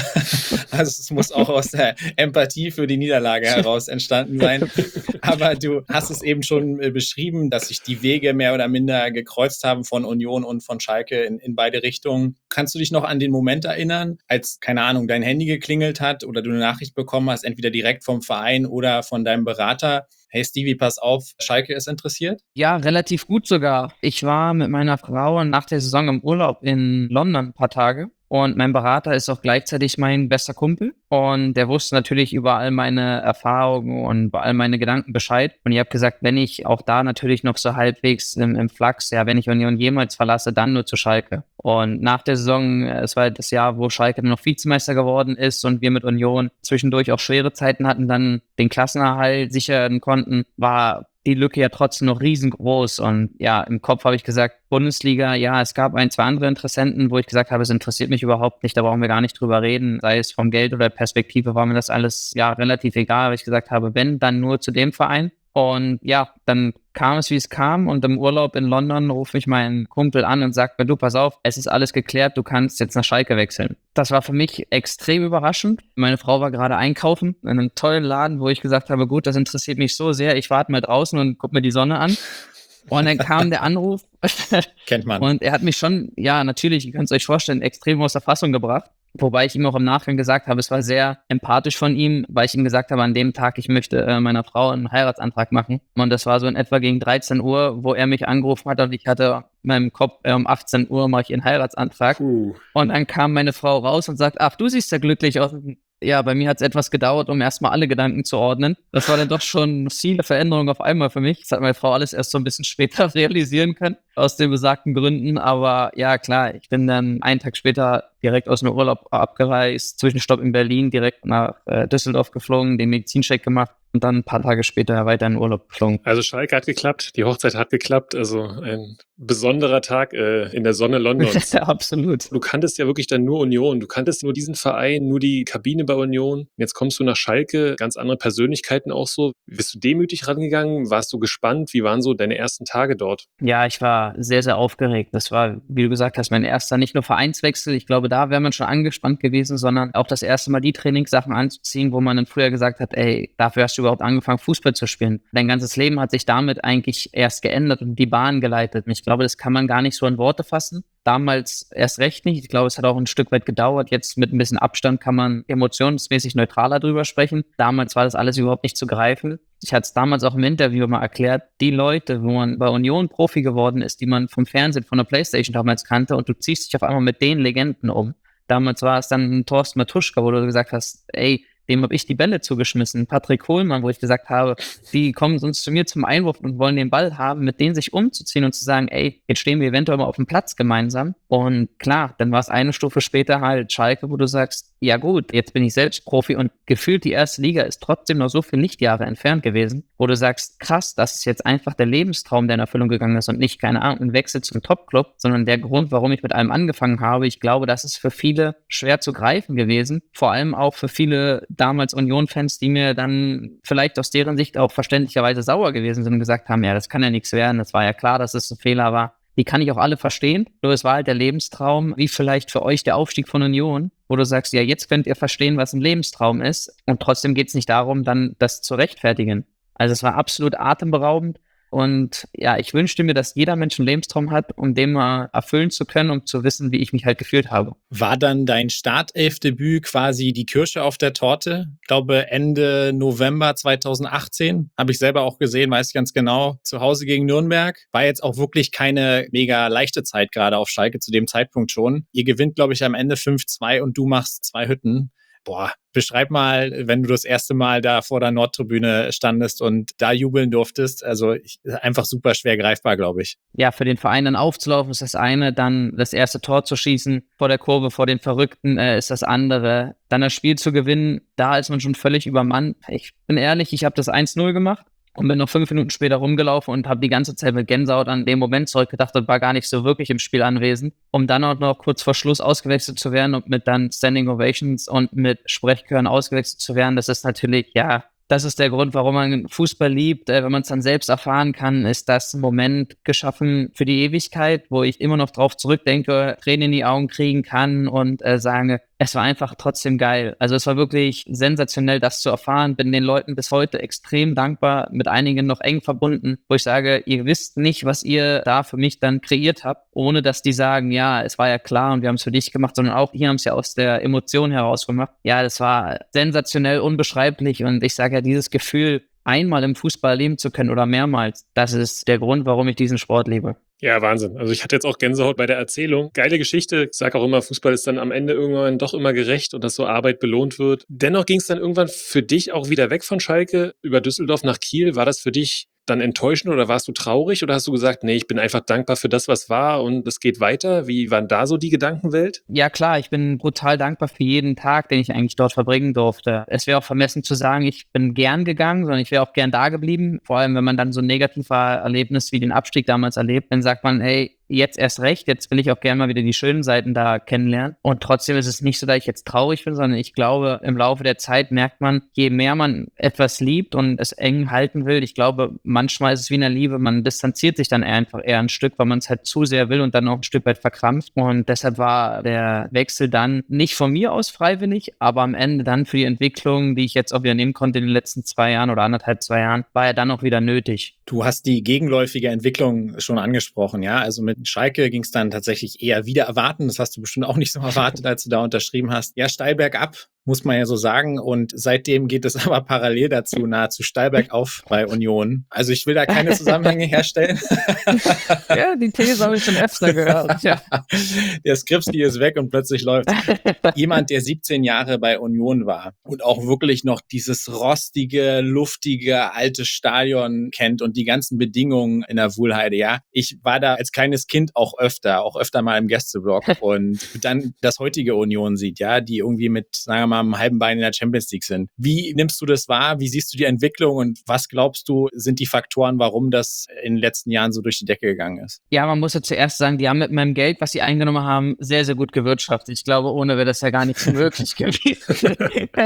Also es muss auch aus der Empathie für die Niederlage heraus entstanden sein. Aber du hast es eben schon äh, beschrieben, dass sich die Wege mehr oder minder gekreuzt haben von Union und von Schalke in, in beide Richtungen. Kannst du dich noch an den Moment erinnern, als, keine Ahnung, dein Handy geklingelt hat oder du eine Nachricht bekommen hast, entweder direkt vom Verein oder von deinem Berater? Hey Stevie, pass auf, Schalke ist interessiert? Ja, relativ gut sogar. Ich war mit meiner Frau nach der Saison im Urlaub in London ein paar Tage. Und mein Berater ist auch gleichzeitig mein bester Kumpel. Und der wusste natürlich über all meine Erfahrungen und über all meine Gedanken Bescheid. Und ich habe gesagt, wenn ich auch da natürlich noch so halbwegs im, im Flachs, ja, wenn ich Union jemals verlasse, dann nur zu Schalke. Und nach der Saison, es war das Jahr, wo Schalke dann noch Vizemeister geworden ist und wir mit Union zwischendurch auch schwere Zeiten hatten, dann den Klassenerhalt sichern konnten, war die Lücke ja trotzdem noch riesengroß. Und ja, im Kopf habe ich gesagt, Bundesliga, ja, es gab ein, zwei andere Interessenten, wo ich gesagt habe, es interessiert mich überhaupt nicht, da brauchen wir gar nicht drüber reden. Sei es vom Geld oder Perspektive, war mir das alles ja relativ egal, weil ich gesagt habe, wenn, dann nur zu dem Verein. Und ja, dann kam es, wie es kam und im Urlaub in London ruft mich mein Kumpel an und sagt mir, du, pass auf, es ist alles geklärt, du kannst jetzt nach Schalke wechseln. Das war für mich extrem überraschend. Meine Frau war gerade einkaufen in einem tollen Laden, wo ich gesagt habe, gut, das interessiert mich so sehr, ich warte mal draußen und guck mir die Sonne an. Und dann kam der Anruf. Kennt man. Und er hat mich schon, ja, natürlich, ihr könnt es euch vorstellen, extrem aus der Fassung gebracht. Wobei ich ihm auch im Nachgang gesagt habe, es war sehr empathisch von ihm, weil ich ihm gesagt habe, an dem Tag, ich möchte äh, meiner Frau einen Heiratsantrag machen. Und das war so in etwa gegen dreizehn Uhr, wo er mich angerufen hat und ich hatte in meinem Kopf, äh, um achtzehn Uhr mache ich einen Heiratsantrag. Uh. Und dann kam meine Frau raus und sagt, ach, du siehst ja glücklich aus. Ja, bei mir hat es etwas gedauert, um erstmal alle Gedanken zu ordnen. Das war dann doch schon viele Veränderungen auf einmal für mich. Das hat meine Frau alles erst so ein bisschen später realisieren können, aus den besagten Gründen. Aber ja, klar, ich bin dann einen Tag später direkt aus dem Urlaub abgereist, Zwischenstopp in Berlin, direkt nach äh, Düsseldorf geflogen, den Medizincheck gemacht und dann ein paar Tage später weiter in den Urlaub geflogen. Also Schalke hat geklappt, die Hochzeit hat geklappt, also ein besonderer Tag äh, in der Sonne Londons. Ja, absolut. Du kanntest ja wirklich dann nur Union, du kanntest nur diesen Verein, nur die Kabine bei Union. Jetzt kommst du nach Schalke, ganz andere Persönlichkeiten auch so. Bist du demütig rangegangen? Warst du gespannt? Wie waren so deine ersten Tage dort? Ja, ich war sehr, sehr aufgeregt. Das war, wie du gesagt hast, mein erster nicht nur Vereinswechsel. Ich glaube, da wäre man schon angespannt gewesen, sondern auch das erste Mal die Trainingssachen anzuziehen, wo man dann früher gesagt hat, ey, dafür hast du überhaupt angefangen, Fußball zu spielen. Dein ganzes Leben hat sich damit eigentlich erst geändert und die Bahn geleitet. Und ich glaube, das kann man gar nicht so in Worte fassen. Damals erst recht nicht. Ich glaube, es hat auch ein Stück weit gedauert. Jetzt mit ein bisschen Abstand kann man emotionsmäßig neutraler drüber sprechen. Damals war das alles überhaupt nicht zu greifen. Ich hatte es damals auch im Interview mal erklärt, die Leute, wo man bei Union Profi geworden ist, die man vom Fernsehen, von der Playstation damals kannte und du ziehst dich auf einmal mit den Legenden um. Damals war es dann ein Thorsten Matuschka, wo du gesagt hast, ey, dem habe ich die Bälle zugeschmissen. Patrick Kohlmann, wo ich gesagt habe, die kommen sonst zu mir zum Einwurf und wollen den Ball haben, mit denen sich umzuziehen und zu sagen, ey, jetzt stehen wir eventuell mal auf dem Platz gemeinsam. Und klar, dann war es eine Stufe später halt Schalke, wo du sagst, ja gut, jetzt bin ich selbst Profi und gefühlt die erste Liga ist trotzdem noch so viele Lichtjahre entfernt gewesen, wo du sagst, krass, das ist jetzt einfach der Lebenstraum, der in Erfüllung gegangen ist und nicht, keine Ahnung, ein Wechsel zum Top-Club, sondern der Grund, warum ich mit allem angefangen habe. Ich glaube, das ist für viele schwer zu greifen gewesen, vor allem auch für viele damals Union-Fans, die mir dann vielleicht aus deren Sicht auch verständlicherweise sauer gewesen sind und gesagt haben, ja, das kann ja nichts werden, das war ja klar, dass es ein Fehler war. Die kann ich auch alle verstehen, nur es war halt der Lebenstraum, wie vielleicht für euch der Aufstieg von Union, wo du sagst, ja, jetzt könnt ihr verstehen, was ein Lebenstraum ist und trotzdem geht es nicht darum, dann das zu rechtfertigen. Also es war absolut atemberaubend. Und ja, ich wünschte mir, dass jeder Mensch einen Lebenstraum hat, um den mal erfüllen zu können, um zu wissen, wie ich mich halt gefühlt habe. War dann dein Startelfdebüt quasi die Kirsche auf der Torte? Ich glaube, Ende November zweitausendachtzehn. Habe ich selber auch gesehen, weiß ich ganz genau. Zu Hause gegen Nürnberg. War jetzt auch wirklich keine mega leichte Zeit gerade auf Schalke zu dem Zeitpunkt schon. Ihr gewinnt, glaube ich, am Ende fünf zwei und du machst zwei Hütten. boah, beschreib mal, wenn du das erste Mal da vor der Nordtribüne standest und da jubeln durftest. Also ich, einfach super schwer greifbar, glaube ich. Ja, für den Verein dann aufzulaufen ist das eine, dann das erste Tor zu schießen vor der Kurve, vor den Verrückten äh, ist das andere. Dann das Spiel zu gewinnen, da ist man schon völlig übermannt. Ich bin ehrlich, ich habe das eins null gemacht und bin noch fünf Minuten später rumgelaufen und habe die ganze Zeit mit Gänsehaut an dem Moment zurückgedacht und war gar nicht so wirklich im Spiel anwesend, um dann auch noch kurz vor Schluss ausgewechselt zu werden und mit dann Standing Ovations und mit Sprechchören ausgewechselt zu werden. Das ist natürlich, ja, das ist der Grund, warum man Fußball liebt. Äh, wenn man es dann selbst erfahren kann, ist das ein Moment geschaffen für die Ewigkeit, wo ich immer noch drauf zurückdenke, Tränen in die Augen kriegen kann und äh, sage, es war einfach trotzdem geil. Also es war wirklich sensationell, das zu erfahren. Bin den Leuten bis heute extrem dankbar, mit einigen noch eng verbunden, wo ich sage, ihr wisst nicht, was ihr da für mich dann kreiert habt, ohne dass die sagen, ja, es war ja klar und wir haben es für dich gemacht, sondern auch die haben es ja aus der Emotion heraus gemacht. Ja, das war sensationell, unbeschreiblich und ich sage ja, dieses Gefühl, einmal im Fußball erleben zu können oder mehrmals, das ist der Grund, warum ich diesen Sport liebe. Ja, Wahnsinn. Also ich hatte jetzt auch Gänsehaut bei der Erzählung. Geile Geschichte. Ich sage auch immer, Fußball ist dann am Ende irgendwann doch immer gerecht und dass so Arbeit belohnt wird. Dennoch ging es dann irgendwann für dich auch wieder weg von Schalke über Düsseldorf nach Kiel. War das für dich dann enttäuschend oder warst du traurig oder hast du gesagt, nee, ich bin einfach dankbar für das, was war und es geht weiter? Wie war da so die Gedankenwelt? Ja klar, ich bin brutal dankbar für jeden Tag, den ich eigentlich dort verbringen durfte. Es wäre auch vermessen zu sagen, ich bin gern gegangen, sondern ich wäre auch gern da geblieben. Vor allem, wenn man dann so ein negativer Erlebnis wie den Abstieg damals erlebt, dann sagt man, hey, jetzt erst recht, jetzt will ich auch gerne mal wieder die schönen Seiten da kennenlernen. Und trotzdem ist es nicht so, dass ich jetzt traurig bin, sondern ich glaube, im Laufe der Zeit merkt man, je mehr man etwas liebt und es eng halten will, ich glaube, manchmal ist es wie in der Liebe, man distanziert sich dann einfach eher ein Stück, weil man es halt zu sehr will und dann auch ein Stück weit verkrampft. Und deshalb war der Wechsel dann nicht von mir aus freiwillig, aber am Ende dann für die Entwicklung, die ich jetzt auch wieder nehmen konnte in den letzten zwei Jahren oder anderthalb, zwei Jahren, war er dann auch wieder nötig. Du hast die gegenläufige Entwicklung schon angesprochen, ja, also mit Schalke ging es dann tatsächlich eher wieder erwarten. Das hast du bestimmt auch nicht so erwartet, als du da unterschrieben hast. Ja, steil bergab, muss man ja so sagen. Und seitdem geht es aber parallel dazu nahezu steil bergauf bei Union. Also ich will da keine Zusammenhänge herstellen. Ja, die These habe ich schon öfter gehört. Ja. Der Skripski ist weg und plötzlich läuft. Jemand, der siebzehn Jahre bei Union war und auch wirklich noch dieses rostige, luftige, alte Stadion kennt und die ganzen Bedingungen in der Wuhlheide, ja. Ich war da als kleines Kind auch öfter, auch öfter mal im Gästeblock und dann das heutige Union sieht, ja, die irgendwie mit, sagen wir mal, einem halben Bein in der Champions League sind. Wie nimmst du das wahr? Wie siehst du die Entwicklung und was glaubst du, sind die Faktoren, warum das in den letzten Jahren so durch die Decke gegangen ist? Ja, man muss ja zuerst sagen, die haben mit meinem Geld, was sie eingenommen haben, sehr, sehr gut gewirtschaftet. Ich glaube, ohne wäre das ja gar nicht so möglich gewesen.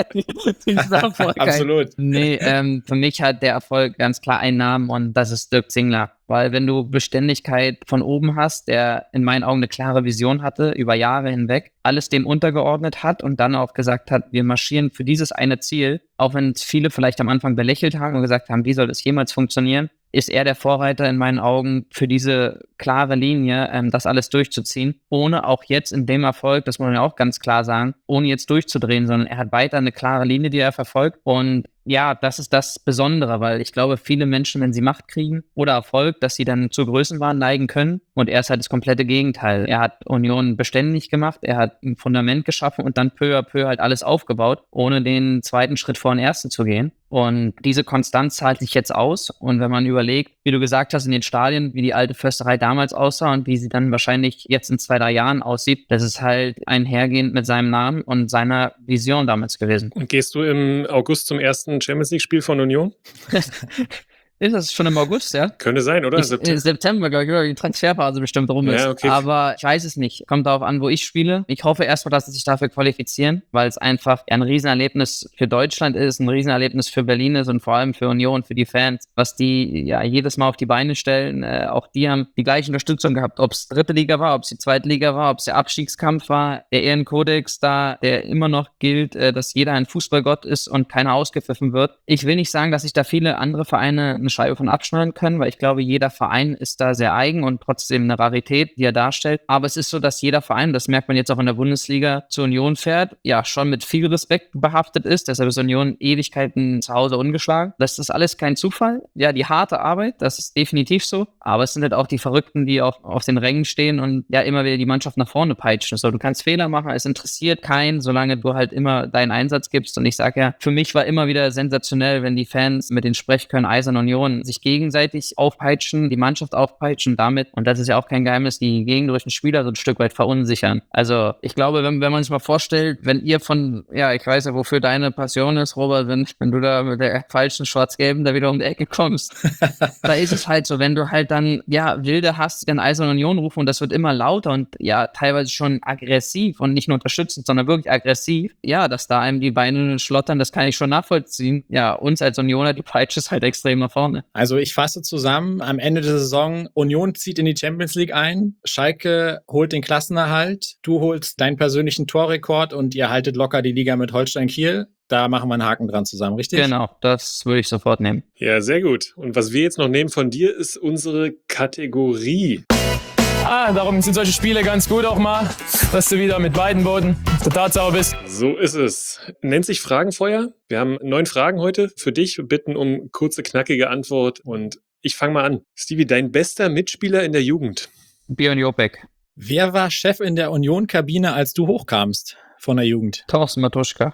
Absolut. Nee, ähm, für mich hat der Erfolg ganz klar einen Namen und das ist Dirk Zingler. Weil wenn du Beständigkeit von oben hast, der in meinen Augen eine klare Vision hatte, über Jahre hinweg, alles dem untergeordnet hat und dann auch gesagt hat, wir marschieren für dieses eine Ziel, auch wenn es viele vielleicht am Anfang belächelt haben und gesagt haben, wie soll das jemals funktionieren, ist er der Vorreiter in meinen Augen für diese klare Linie, ähm, das alles durchzuziehen, ohne auch jetzt in dem Erfolg, das muss man ja auch ganz klar sagen, ohne jetzt durchzudrehen, sondern er hat weiter eine klare Linie, die er verfolgt und ja, das ist das Besondere, weil ich glaube, viele Menschen, wenn sie Macht kriegen oder Erfolg, dass sie dann zu Größenwahn neigen können und er ist halt das komplette Gegenteil. Er hat Union beständig gemacht, er hat ein Fundament geschaffen und dann peu à peu halt alles aufgebaut, ohne den zweiten Schritt vor den ersten zu gehen. Und diese Konstanz zahlt sich jetzt aus. Und wenn man überlegt, wie du gesagt hast, in den Stadien, wie die alte Försterei damals aussah und wie sie dann wahrscheinlich jetzt in zwei, drei Jahren aussieht, das ist halt einhergehend mit seinem Namen und seiner Vision damals gewesen. Und gehst du im August zum ersten Champions League-Spiel von Union? Ist das schon im August, ja? Könnte sein, oder? Ich, September, September glaube ich, oder die Transferphase bestimmt rum ist. Ja, okay. Aber ich weiß es nicht. Kommt darauf an, wo ich spiele. Ich hoffe erstmal, dass sie sich dafür qualifizieren, weil es einfach ein Riesenerlebnis für Deutschland ist, ein Riesenerlebnis für Berlin ist und vor allem für Union, für die Fans, was die ja jedes Mal auf die Beine stellen. Äh, auch die haben die gleiche Unterstützung gehabt, ob es dritte Liga war, ob es die zweite Liga war, ob es der Abstiegskampf war, der Ehrenkodex da, der immer noch gilt, äh, dass jeder ein Fußballgott ist und keiner ausgepfiffen wird. Ich will nicht sagen, dass sich da viele andere Vereine eine Scheibe von abschneiden können, weil ich glaube, jeder Verein ist da sehr eigen und trotzdem eine Rarität, die er darstellt. Aber es ist so, dass jeder Verein, das merkt man jetzt auch in der Bundesliga, zur Union fährt, ja, schon mit viel Respekt behaftet ist. Deshalb ist Union Ewigkeiten zu Hause ungeschlagen. Das ist alles kein Zufall. Ja, die harte Arbeit, das ist definitiv so. Aber es sind halt auch die Verrückten, die auch auf den Rängen stehen und ja immer wieder die Mannschaft nach vorne peitschen. So, du kannst Fehler machen, es interessiert keinen, solange du halt immer deinen Einsatz gibst. Und ich sage ja, für mich war immer wieder sensationell, wenn die Fans mit den Sprechkörnern Eisern Union sich gegenseitig aufpeitschen, die Mannschaft aufpeitschen damit, und das ist ja auch kein Geheimnis, die gegnerischen Spieler so ein Stück weit verunsichern. Also ich glaube, wenn, wenn man sich mal vorstellt, wenn ihr von, ja, ich weiß ja, wofür deine Passion ist, Robert, wenn, wenn du da mit der falschen Schwarz-Gelben da wieder um die Ecke kommst, da ist es halt so, wenn du halt dann, ja, Wilde hast, die dann Eisern Union rufen und das wird immer lauter und ja, teilweise schon aggressiv und nicht nur unterstützend, sondern wirklich aggressiv, ja, dass da einem die Beine schlottern, das kann ich schon nachvollziehen. Ja, uns als Unioner, die Peitsche ist halt extrem nach vorne. Also ich fasse zusammen, am Ende der Saison, Union zieht in die Champions League ein, Schalke holt den Klassenerhalt, du holst deinen persönlichen Torrekord und ihr haltet locker die Liga mit Holstein Kiel. Da machen wir einen Haken dran zusammen, richtig? Genau, das würde ich sofort nehmen. Ja, sehr gut. Und was wir jetzt noch nehmen von dir, ist unsere Kategorie. Ah, darum sind solche Spiele ganz gut auch mal, dass du wieder mit beiden Booten total sauber bist. So ist es. Nennt sich Fragenfeuer. Wir haben neun Fragen heute für dich. Wir bitten um kurze, knackige Antwort. Und ich fange mal an. Stevie, dein bester Mitspieler in der Jugend? Björn Jopek. Wer war Chef in der Union-Kabine, als du hochkamst von der Jugend? Thorsten Matuschka.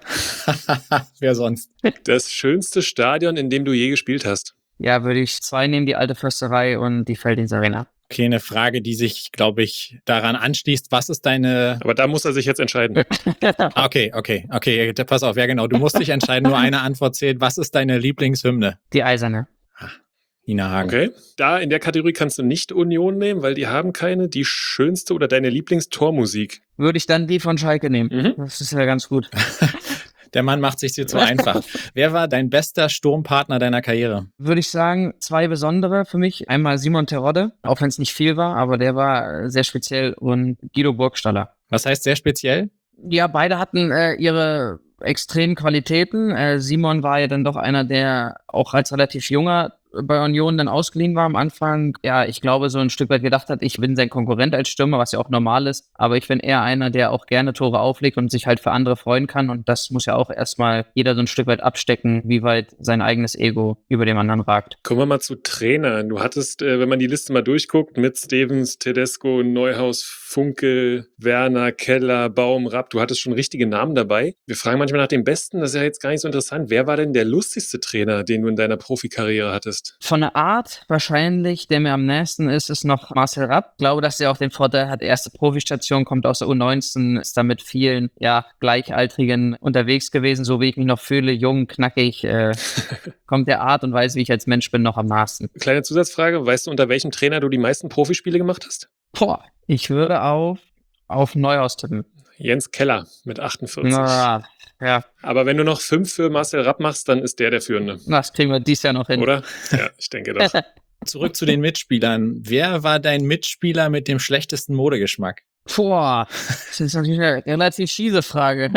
Wer sonst? Das schönste Stadion, in dem du je gespielt hast? Ja, würde ich zwei nehmen, die Alte Försterei und die Felddienstarena. Okay, eine Frage, die sich, glaube ich, daran anschließt. Was ist deine... Aber da muss er sich jetzt entscheiden. Okay, okay, okay. Pass auf, ja genau. Du musst dich entscheiden, nur eine Antwort zählt. Was ist deine Lieblingshymne? Die Eiserne. Nina Hagen. Okay. Da in der Kategorie kannst du nicht Union nehmen, weil die haben keine. Die schönste oder deine Lieblingstormusik? Würde ich dann die von Schalke nehmen. Mhm. Das ist ja ganz gut. Der Mann macht sich hier zu einfach. Wer war dein bester Sturmpartner deiner Karriere? Würde ich sagen, zwei besondere für mich. Einmal Simon Terodde, auch wenn es nicht viel war, aber der war sehr speziell, und Guido Burgstaller. Was heißt sehr speziell? Ja, beide hatten äh, ihre extremen Qualitäten. Äh, Simon war ja dann doch einer, der auch als relativ junger bei Union dann ausgeliehen war am Anfang. Ja, ich glaube, so ein Stück weit gedacht hat, ich bin sein Konkurrent als Stürmer, was ja auch normal ist. Aber ich bin eher einer, der auch gerne Tore auflegt und sich halt für andere freuen kann. Und das muss ja auch erstmal jeder so ein Stück weit abstecken, wie weit sein eigenes Ego über dem anderen ragt. Kommen wir mal zu Trainern. Du hattest, äh, wenn man die Liste mal durchguckt, mit Stevens, Tedesco, Neuhaus, Funkel, Werner, Keller, Baum, Rapp, du hattest schon richtige Namen dabei. Wir fragen manchmal nach dem Besten, das ist ja jetzt gar nicht so interessant. Wer war denn der lustigste Trainer, den du in deiner Profikarriere hattest? Von der Art wahrscheinlich, der mir am nächsten ist, ist noch Marcel Rapp. Ich glaube, dass er auch den Vorteil hat, erste Profistation, kommt aus der U neunzehn, ist da mit vielen, ja, Gleichaltrigen unterwegs gewesen, so wie ich mich noch fühle, jung, knackig, äh, kommt der Art und Weise, wie ich als Mensch bin, noch am nahesten. Kleine Zusatzfrage, weißt du, unter welchem Trainer du die meisten Profispiele gemacht hast? Boah, ich würde auf, auf Neuhaus tippen. Jens Keller mit achtundvierzig. Na, ja, Aber wenn du noch fünf für Marcel Rapp machst, dann ist der der Führende. das kriegen wir dies Jahr noch hin. Oder? Ja, ich denke doch. Zurück zu den Mitspielern. Wer war dein Mitspieler mit dem schlechtesten Modegeschmack? Boah, das ist natürlich eine relativ schiese Frage.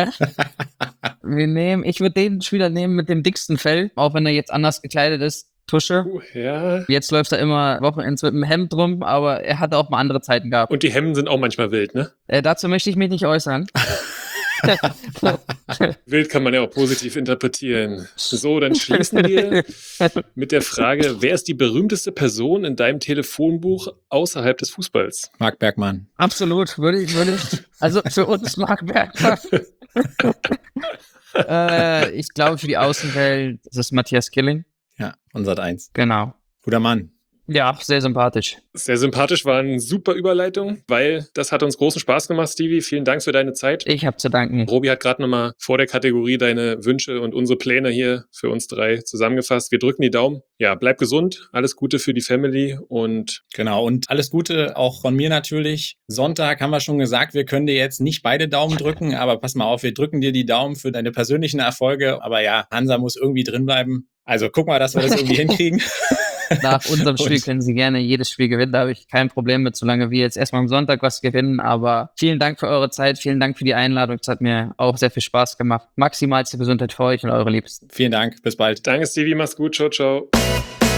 Wir nehmen, ich würde den Spieler nehmen mit dem dicksten Fell, auch wenn er jetzt anders gekleidet ist. Tusche. Uh, ja. Jetzt läuft er immer Wochenends mit einem Hemd rum, aber er hatte auch mal andere Zeiten gehabt. Und die Hemden sind auch manchmal wild, ne? Äh, dazu möchte ich mich nicht äußern. Wild kann man ja auch positiv interpretieren. So, dann schließen wir mit der Frage, wer ist die berühmteste Person in deinem Telefonbuch außerhalb des Fußballs? Marc Bergmann. Absolut, würde ich, würde ich. Also für uns Marc Bergmann. äh, ich glaube, für die Außenwelt ist es Matthias Killing. Ja, von Sat eins. Genau. Guter Mann. Ja, sehr sympathisch. Sehr sympathisch, war eine super Überleitung, weil das hat uns großen Spaß gemacht, Stevie. Vielen Dank für deine Zeit. Ich habe zu danken. Robi hat gerade nochmal vor der Kategorie deine Wünsche und unsere Pläne hier für uns drei zusammengefasst. Wir drücken die Daumen. Ja, bleib gesund. Alles Gute für die Family und... Genau, und alles Gute auch von mir natürlich. Sonntag haben wir schon gesagt, wir können dir jetzt nicht beide Daumen drücken, aber pass mal auf, wir drücken dir die Daumen für deine persönlichen Erfolge. Aber ja, Hansa muss irgendwie drin bleiben. Also guck mal, dass wir das irgendwie hinkriegen. Nach unserem Spiel Und können Sie gerne jedes Spiel gewinnen, da habe ich kein Problem mit, solange wir jetzt erstmal am Sonntag was gewinnen. Aber vielen Dank für eure Zeit, vielen Dank für die Einladung. Es hat mir auch sehr viel Spaß gemacht. Maximalste Gesundheit für euch und eure Liebsten. vielen Dank, bis bald. Danke, Stevie. Mach's gut. Ciao, ciao.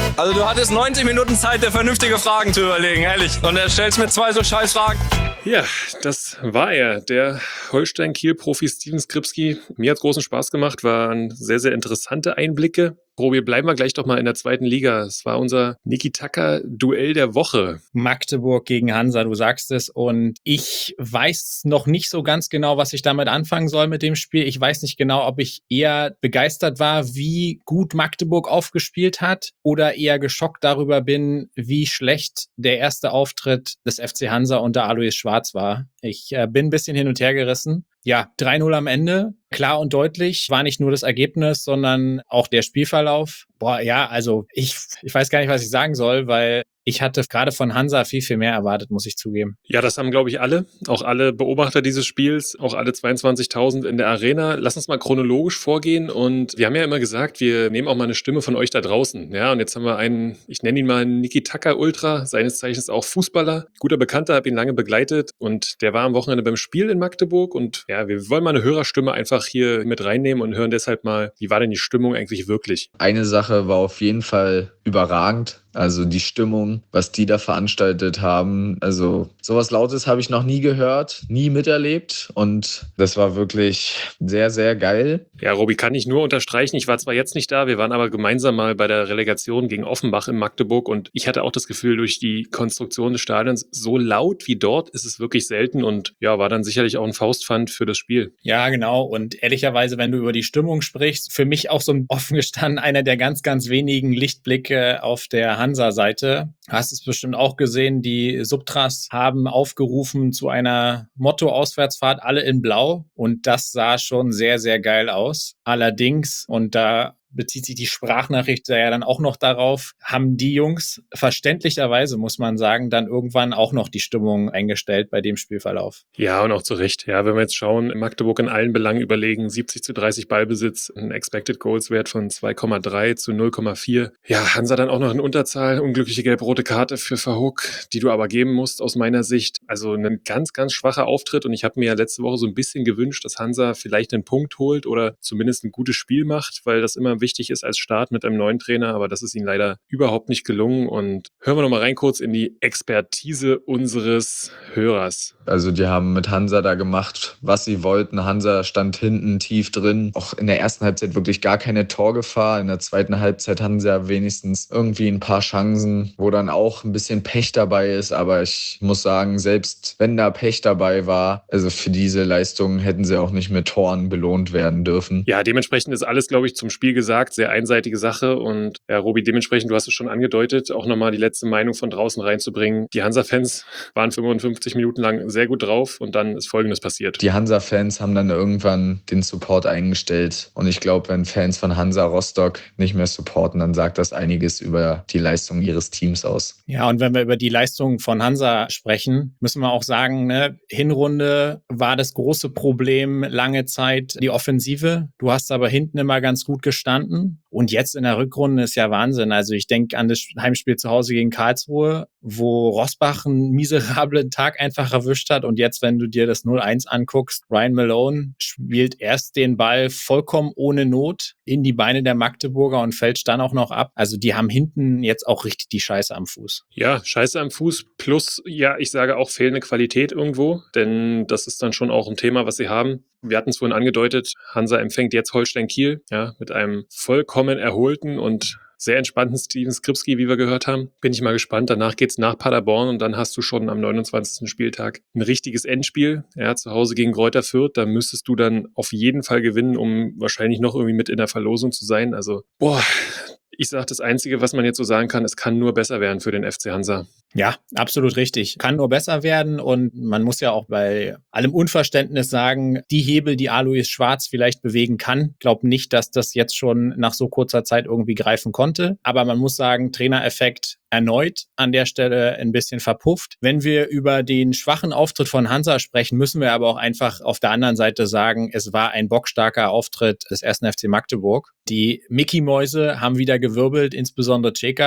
Also du hattest neunzig Minuten Zeit, dir vernünftige Fragen zu überlegen, ehrlich. Und er stellst mir zwei so scheiß Fragen. Ja, das war er, der Holstein-Kiel-Profi Steven Skripski. Mir hat's großen Spaß gemacht, waren sehr, sehr interessante Einblicke. Robi, bleiben wir gleich doch mal in der zweiten Liga. Es war unser Niki-Taka-Duell der Woche. Magdeburg gegen Hansa, du sagst es. Und ich weiß noch nicht so ganz genau, was ich damit anfangen soll mit dem Spiel. Ich weiß nicht genau, ob ich eher begeistert war, wie gut Magdeburg aufgespielt hat oder eher geschockt darüber bin, wie schlecht der erste Auftritt des F C Hansa unter Alois Schwarz war. Ich äh, bin ein bisschen hin und her gerissen. Ja, drei null am Ende. Klar und deutlich. War nicht nur das Ergebnis, sondern auch der Spielverlauf. Boah, ja, also ich, ich weiß gar nicht, was ich sagen soll, weil ich hatte gerade von Hansa viel, viel mehr erwartet, muss ich zugeben. Ja, das haben, glaube ich, alle. Auch alle Beobachter dieses Spiels, auch alle zweiundzwanzigtausend in der Arena. Lass uns mal chronologisch vorgehen. Und wir haben ja immer gesagt, wir nehmen auch mal eine Stimme von euch da draußen. Ja, und jetzt haben wir einen, ich nenne ihn mal Niki-Taka-Ultra, seines Zeichens auch Fußballer. Guter Bekannter, habe ihn lange begleitet. Und der war am Wochenende beim Spiel in Magdeburg. Und ja, wir wollen mal eine Hörerstimme einfach hier mit reinnehmen und hören deshalb mal, wie war denn die Stimmung eigentlich wirklich? Eine Sache war auf jeden Fall überragend. Also die Stimmung, was die da veranstaltet haben. Also sowas Lautes habe ich noch nie gehört, nie miterlebt. Und das war wirklich sehr, sehr geil. Ja, Robi, kann ich nur unterstreichen. Ich war zwar jetzt nicht da, wir waren aber gemeinsam mal bei der Relegation gegen Offenbach in Magdeburg. Und ich hatte auch das Gefühl, durch die Konstruktion des Stadions, so laut wie dort ist es wirklich selten. Und ja, war dann sicherlich auch ein Faustpfand für das Spiel. Ja, genau. Und ehrlicherweise, wenn du über die Stimmung sprichst, für mich auch so offen gestanden einer der ganz, ganz wenigen Lichtblicke auf der Hansa-Seite. Hast es bestimmt auch gesehen, die Subtras haben aufgerufen zu einer Motto-Auswärtsfahrt, alle in Blau. Und das sah schon sehr, sehr geil aus. Allerdings, und da bezieht sich die Sprachnachricht ja dann auch noch darauf, haben die Jungs verständlicherweise, muss man sagen, dann irgendwann auch noch die Stimmung eingestellt bei dem Spielverlauf. Ja, und auch zu Recht. Ja, wenn wir jetzt schauen, Magdeburg in allen Belangen überlegen, siebzig zu dreißig Ballbesitz, ein Expected Goals Wert von zwei Komma drei zu null Komma vier. Ja, Hansa dann auch noch in Unterzahl, unglückliche gelb-rote Karte für Verhoek, die du aber geben musst aus meiner Sicht. Also ein ganz, ganz schwacher Auftritt und ich habe mir ja letzte Woche so ein bisschen gewünscht, dass Hansa vielleicht einen Punkt holt oder zumindest ein gutes Spiel macht, weil das immer wichtig ist als Start mit einem neuen Trainer, aber das ist ihnen leider überhaupt nicht gelungen. Und hören wir noch mal rein kurz in die Expertise unseres Hörers. Also die haben mit Hansa da gemacht, was sie wollten. Hansa stand hinten tief drin. Auch in der ersten Halbzeit wirklich gar keine Torgefahr. In der zweiten Halbzeit hatten sie ja wenigstens irgendwie ein paar Chancen, wo dann auch ein bisschen Pech dabei ist. Aber ich muss sagen, selbst wenn da Pech dabei war, also für diese Leistung hätten sie auch nicht mit Toren belohnt werden dürfen. Ja, dementsprechend ist alles, glaube ich, zum Spiel gesagt. Sehr einseitige Sache. Und ja, Robi, dementsprechend, du hast es schon angedeutet, auch nochmal die letzte Meinung von draußen reinzubringen. Die Hansa-Fans waren fünfundfünfzig Minuten lang sehr gut drauf und dann ist Folgendes passiert. Die Hansa-Fans haben dann irgendwann den Support eingestellt. Und ich glaube, wenn Fans von Hansa Rostock nicht mehr supporten, dann sagt das einiges über die Leistung ihres Teams aus. Ja, und wenn wir über die Leistung von Hansa sprechen, müssen wir auch sagen, ne, Hinrunde war das große Problem lange Zeit die Offensive. Du hast aber hinten immer ganz gut gestanden. Und jetzt in der Rückrunde ist ja Wahnsinn. Also ich denke an das Heimspiel zu Hause gegen Karlsruhe, wo Rosbach einen miserablen Tag einfach erwischt hat. Und jetzt, wenn du dir das null eins anguckst, Ryan Malone spielt erst den Ball vollkommen ohne Not in die Beine der Magdeburger und fällt dann auch noch ab. Also die haben hinten jetzt auch richtig die Scheiße am Fuß. Ja, Scheiße am Fuß plus, ja, ich sage auch fehlende Qualität irgendwo, denn das ist dann schon auch ein Thema, was sie haben. Wir hatten es vorhin angedeutet, Hansa empfängt jetzt Holstein Kiel, ja, mit einem vollkommen erholten und sehr entspannten Steven Skripski, wie wir gehört haben. Bin ich mal gespannt. Danach geht's nach Paderborn und dann hast du schon am neunundzwanzigsten Spieltag ein richtiges Endspiel. Ja, zu Hause gegen Greuther Fürth. Da müsstest du dann auf jeden Fall gewinnen, um wahrscheinlich noch irgendwie mit in der Verlosung zu sein. Also, boah, ich sage, das Einzige, was man jetzt so sagen kann, es kann nur besser werden für den F C Hansa. Ja, absolut richtig. Kann nur besser werden und man muss ja auch bei allem Unverständnis sagen, die Hebel, die Alois Schwarz vielleicht bewegen kann, glaub nicht, dass das jetzt schon nach so kurzer Zeit irgendwie greifen konnte. Aber man muss sagen, Trainereffekt erneut an der Stelle ein bisschen verpufft. Wenn wir über den schwachen Auftritt von Hansa sprechen, müssen wir aber auch einfach auf der anderen Seite sagen, es war ein bockstarker Auftritt des ersten F C Magdeburg. Die Mickey-Mäuse haben wieder gewirbelt, insbesondere Ceka.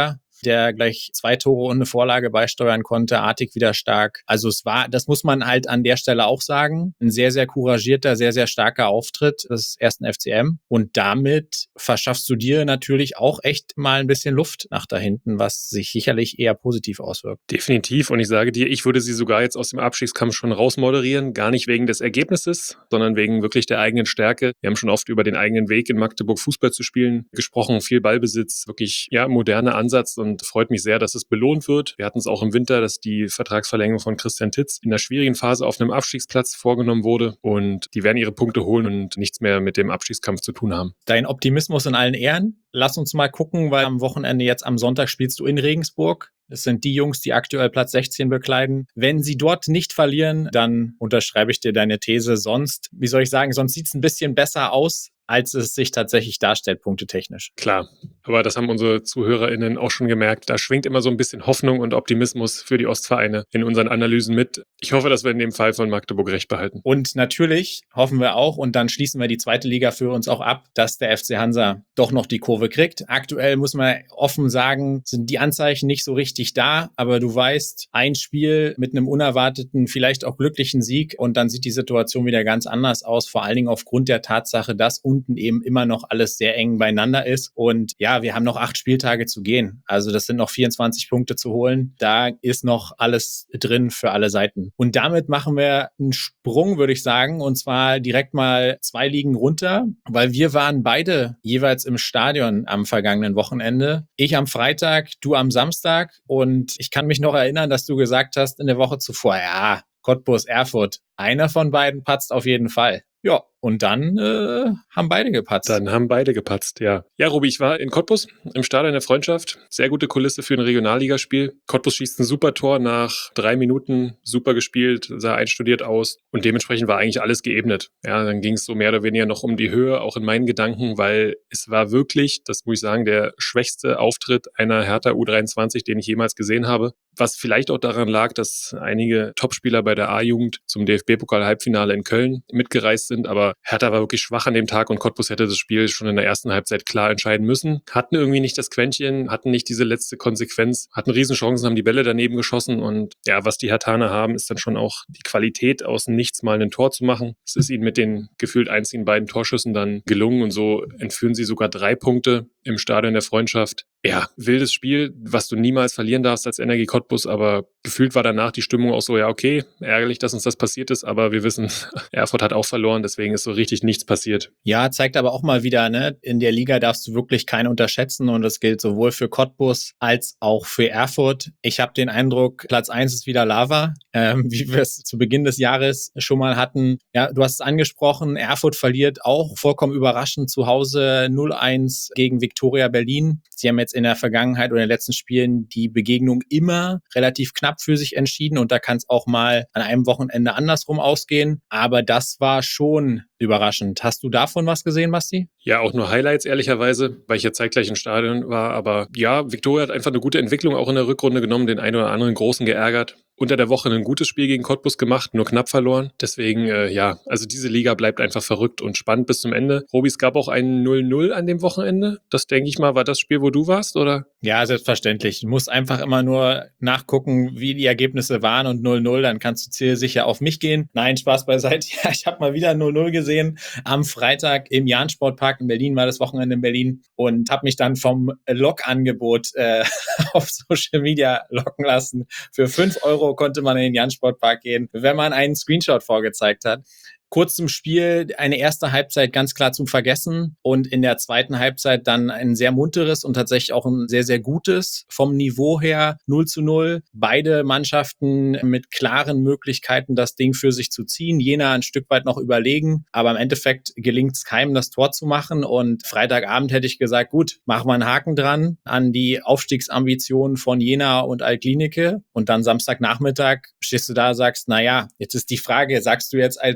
der gleich zwei Tore und eine Vorlage beisteuern konnte. Artig wieder stark. Also es war, das muss man halt an der Stelle auch sagen, ein sehr, sehr couragierter, sehr, sehr starker Auftritt des ersten F C M. Und damit verschaffst du dir natürlich auch echt mal ein bisschen Luft nach da hinten, was sich sicherlich eher positiv auswirkt. Definitiv. Und ich sage dir, ich würde sie sogar jetzt aus dem Abstiegskampf schon rausmoderieren. Gar nicht wegen des Ergebnisses, sondern wegen wirklich der eigenen Stärke. Wir haben schon oft über den eigenen Weg in Magdeburg Fußball zu spielen gesprochen. Viel Ballbesitz, wirklich ja moderner Ansatz und freut mich sehr, dass es belohnt wird. Wir hatten es auch im Winter, dass die Vertragsverlängerung von Christian Titz in der schwierigen Phase auf einem Abstiegsplatz vorgenommen wurde und die werden ihre Punkte holen und nichts mehr mit dem Abstiegskampf zu tun haben. Dein Optimismus in allen Ehren. Lass uns mal gucken, weil am Wochenende jetzt am Sonntag spielst du in Regensburg. Das sind die Jungs, die aktuell Platz sechzehn bekleiden. Wenn sie dort nicht verlieren, dann unterschreibe ich dir deine These. Sonst, wie soll ich sagen, sonst sieht es ein bisschen besser aus, als es sich tatsächlich darstellt, punktetechnisch. Klar, aber das haben unsere ZuhörerInnen auch schon gemerkt. Da schwingt immer so ein bisschen Hoffnung und Optimismus für die Ostvereine in unseren Analysen mit. Ich hoffe, dass wir in dem Fall von Magdeburg recht behalten. Und natürlich hoffen wir auch, und dann schließen wir die zweite Liga für uns auch ab, dass der F C Hansa doch noch die Kurve kriegt. Aktuell muss man offen sagen, sind die Anzeichen nicht so richtig da, aber du weißt, ein Spiel mit einem unerwarteten, vielleicht auch glücklichen Sieg und dann sieht die Situation wieder ganz anders aus, vor allen Dingen aufgrund der Tatsache, dass unten eben immer noch alles sehr eng beieinander ist. Und ja, wir haben noch acht Spieltage zu gehen. Also das sind noch vierundzwanzig Punkte zu holen. Da ist noch alles drin für alle Seiten. Und damit machen wir einen Sprung, würde ich sagen, und zwar direkt mal zwei Ligen runter, weil wir waren beide jeweils im Stadion am vergangenen Wochenende. Ich am Freitag, du am Samstag. Und ich kann mich noch erinnern, dass du gesagt hast in der Woche zuvor, ja, Cottbus, Erfurt, einer von beiden patzt auf jeden Fall. Ja, und dann äh, haben beide gepatzt. Dann haben beide gepatzt, ja. Ja, Robi, ich war in Cottbus im Stadion der Freundschaft. Sehr gute Kulisse für ein Regionalligaspiel. Cottbus schießt ein super Tor nach drei Minuten. Super gespielt, sah einstudiert aus. Und dementsprechend war eigentlich alles geebnet. Ja, dann ging es so mehr oder weniger noch um die Höhe, auch in meinen Gedanken, weil es war wirklich, das muss ich sagen, der schwächste Auftritt einer Hertha U dreiundzwanzig, den ich jemals gesehen habe. Was vielleicht auch daran lag, dass einige Topspieler bei der A-Jugend zum D F B-Pokal-Halbfinale in Köln mitgereist sind. Aber Hertha war wirklich schwach an dem Tag und Cottbus hätte das Spiel schon in der ersten Halbzeit klar entscheiden müssen. Hatten irgendwie nicht das Quäntchen, hatten nicht diese letzte Konsequenz, hatten Riesenchancen, haben die Bälle daneben geschossen. Und ja, was die Herthaner haben, ist dann schon auch die Qualität, aus dem Nichts mal ein Tor zu machen. Es ist ihnen mit den gefühlt einzigen beiden Torschüssen dann gelungen und so entführen sie sogar drei Punkte im Stadion der Freundschaft. Ja, wildes Spiel, was du niemals verlieren darfst als Energie Cottbus, aber gefühlt war danach die Stimmung auch so, ja okay, ärgerlich, dass uns das passiert ist, aber wir wissen, Erfurt hat auch verloren, deswegen ist so richtig nichts passiert. Ja, zeigt aber auch mal wieder, ne, in der Liga darfst du wirklich keinen unterschätzen und das gilt sowohl für Cottbus als auch für Erfurt. Ich habe den Eindruck, Platz eins ist wieder Lava, ähm, wie wir es zu Beginn des Jahres schon mal hatten. Ja, du hast es angesprochen, Erfurt verliert auch vollkommen überraschend zu Hause null eins gegen Viktoria Berlin. Sie haben jetzt in der Vergangenheit oder in den letzten Spielen die Begegnung immer relativ knapp für sich entschieden und da kann es auch mal an einem Wochenende andersrum ausgehen. Aber das war schon überraschend. Hast du davon was gesehen, Basti? Ja, auch nur Highlights, ehrlicherweise, weil ich ja zeitgleich im Stadion war. Aber ja, Viktoria hat einfach eine gute Entwicklung auch in der Rückrunde genommen, den einen oder anderen Großen geärgert. Unter der Woche ein gutes Spiel gegen Cottbus gemacht, nur knapp verloren. Deswegen, äh, ja, also diese Liga bleibt einfach verrückt und spannend bis zum Ende. Robi, es gab auch ein null null an dem Wochenende. Das, denke ich mal, war das Spiel, wo du warst, oder? Ja, selbstverständlich. Du musst einfach immer nur nachgucken, wie die Ergebnisse waren und null null, dann kannst du zielsicher auf mich gehen. Nein, Spaß beiseite. Ja, ich habe mal wieder null null gesehen am Freitag im Jahn-Sportpark in Berlin, war das Wochenende in Berlin und habe mich dann vom Log-Angebot äh, auf Social Media locken lassen. Für fünf Euro konnte man in den Jahn-Sportpark gehen, wenn man einen Screenshot vorgezeigt hat. Kurz zum Spiel, eine erste Halbzeit ganz klar zum Vergessen und in der zweiten Halbzeit dann ein sehr munteres und tatsächlich auch ein sehr, sehr gutes vom Niveau her null zu null. Beide Mannschaften mit klaren Möglichkeiten, das Ding für sich zu ziehen. Jena ein Stück weit noch überlegen, aber im Endeffekt gelingt es keinem, das Tor zu machen und Freitagabend hätte ich gesagt, gut, machen wir einen Haken dran an die Aufstiegsambitionen von Jena und Altlinike und dann Samstagnachmittag stehst du da, sagst, naja, jetzt ist die Frage, sagst du jetzt als Jena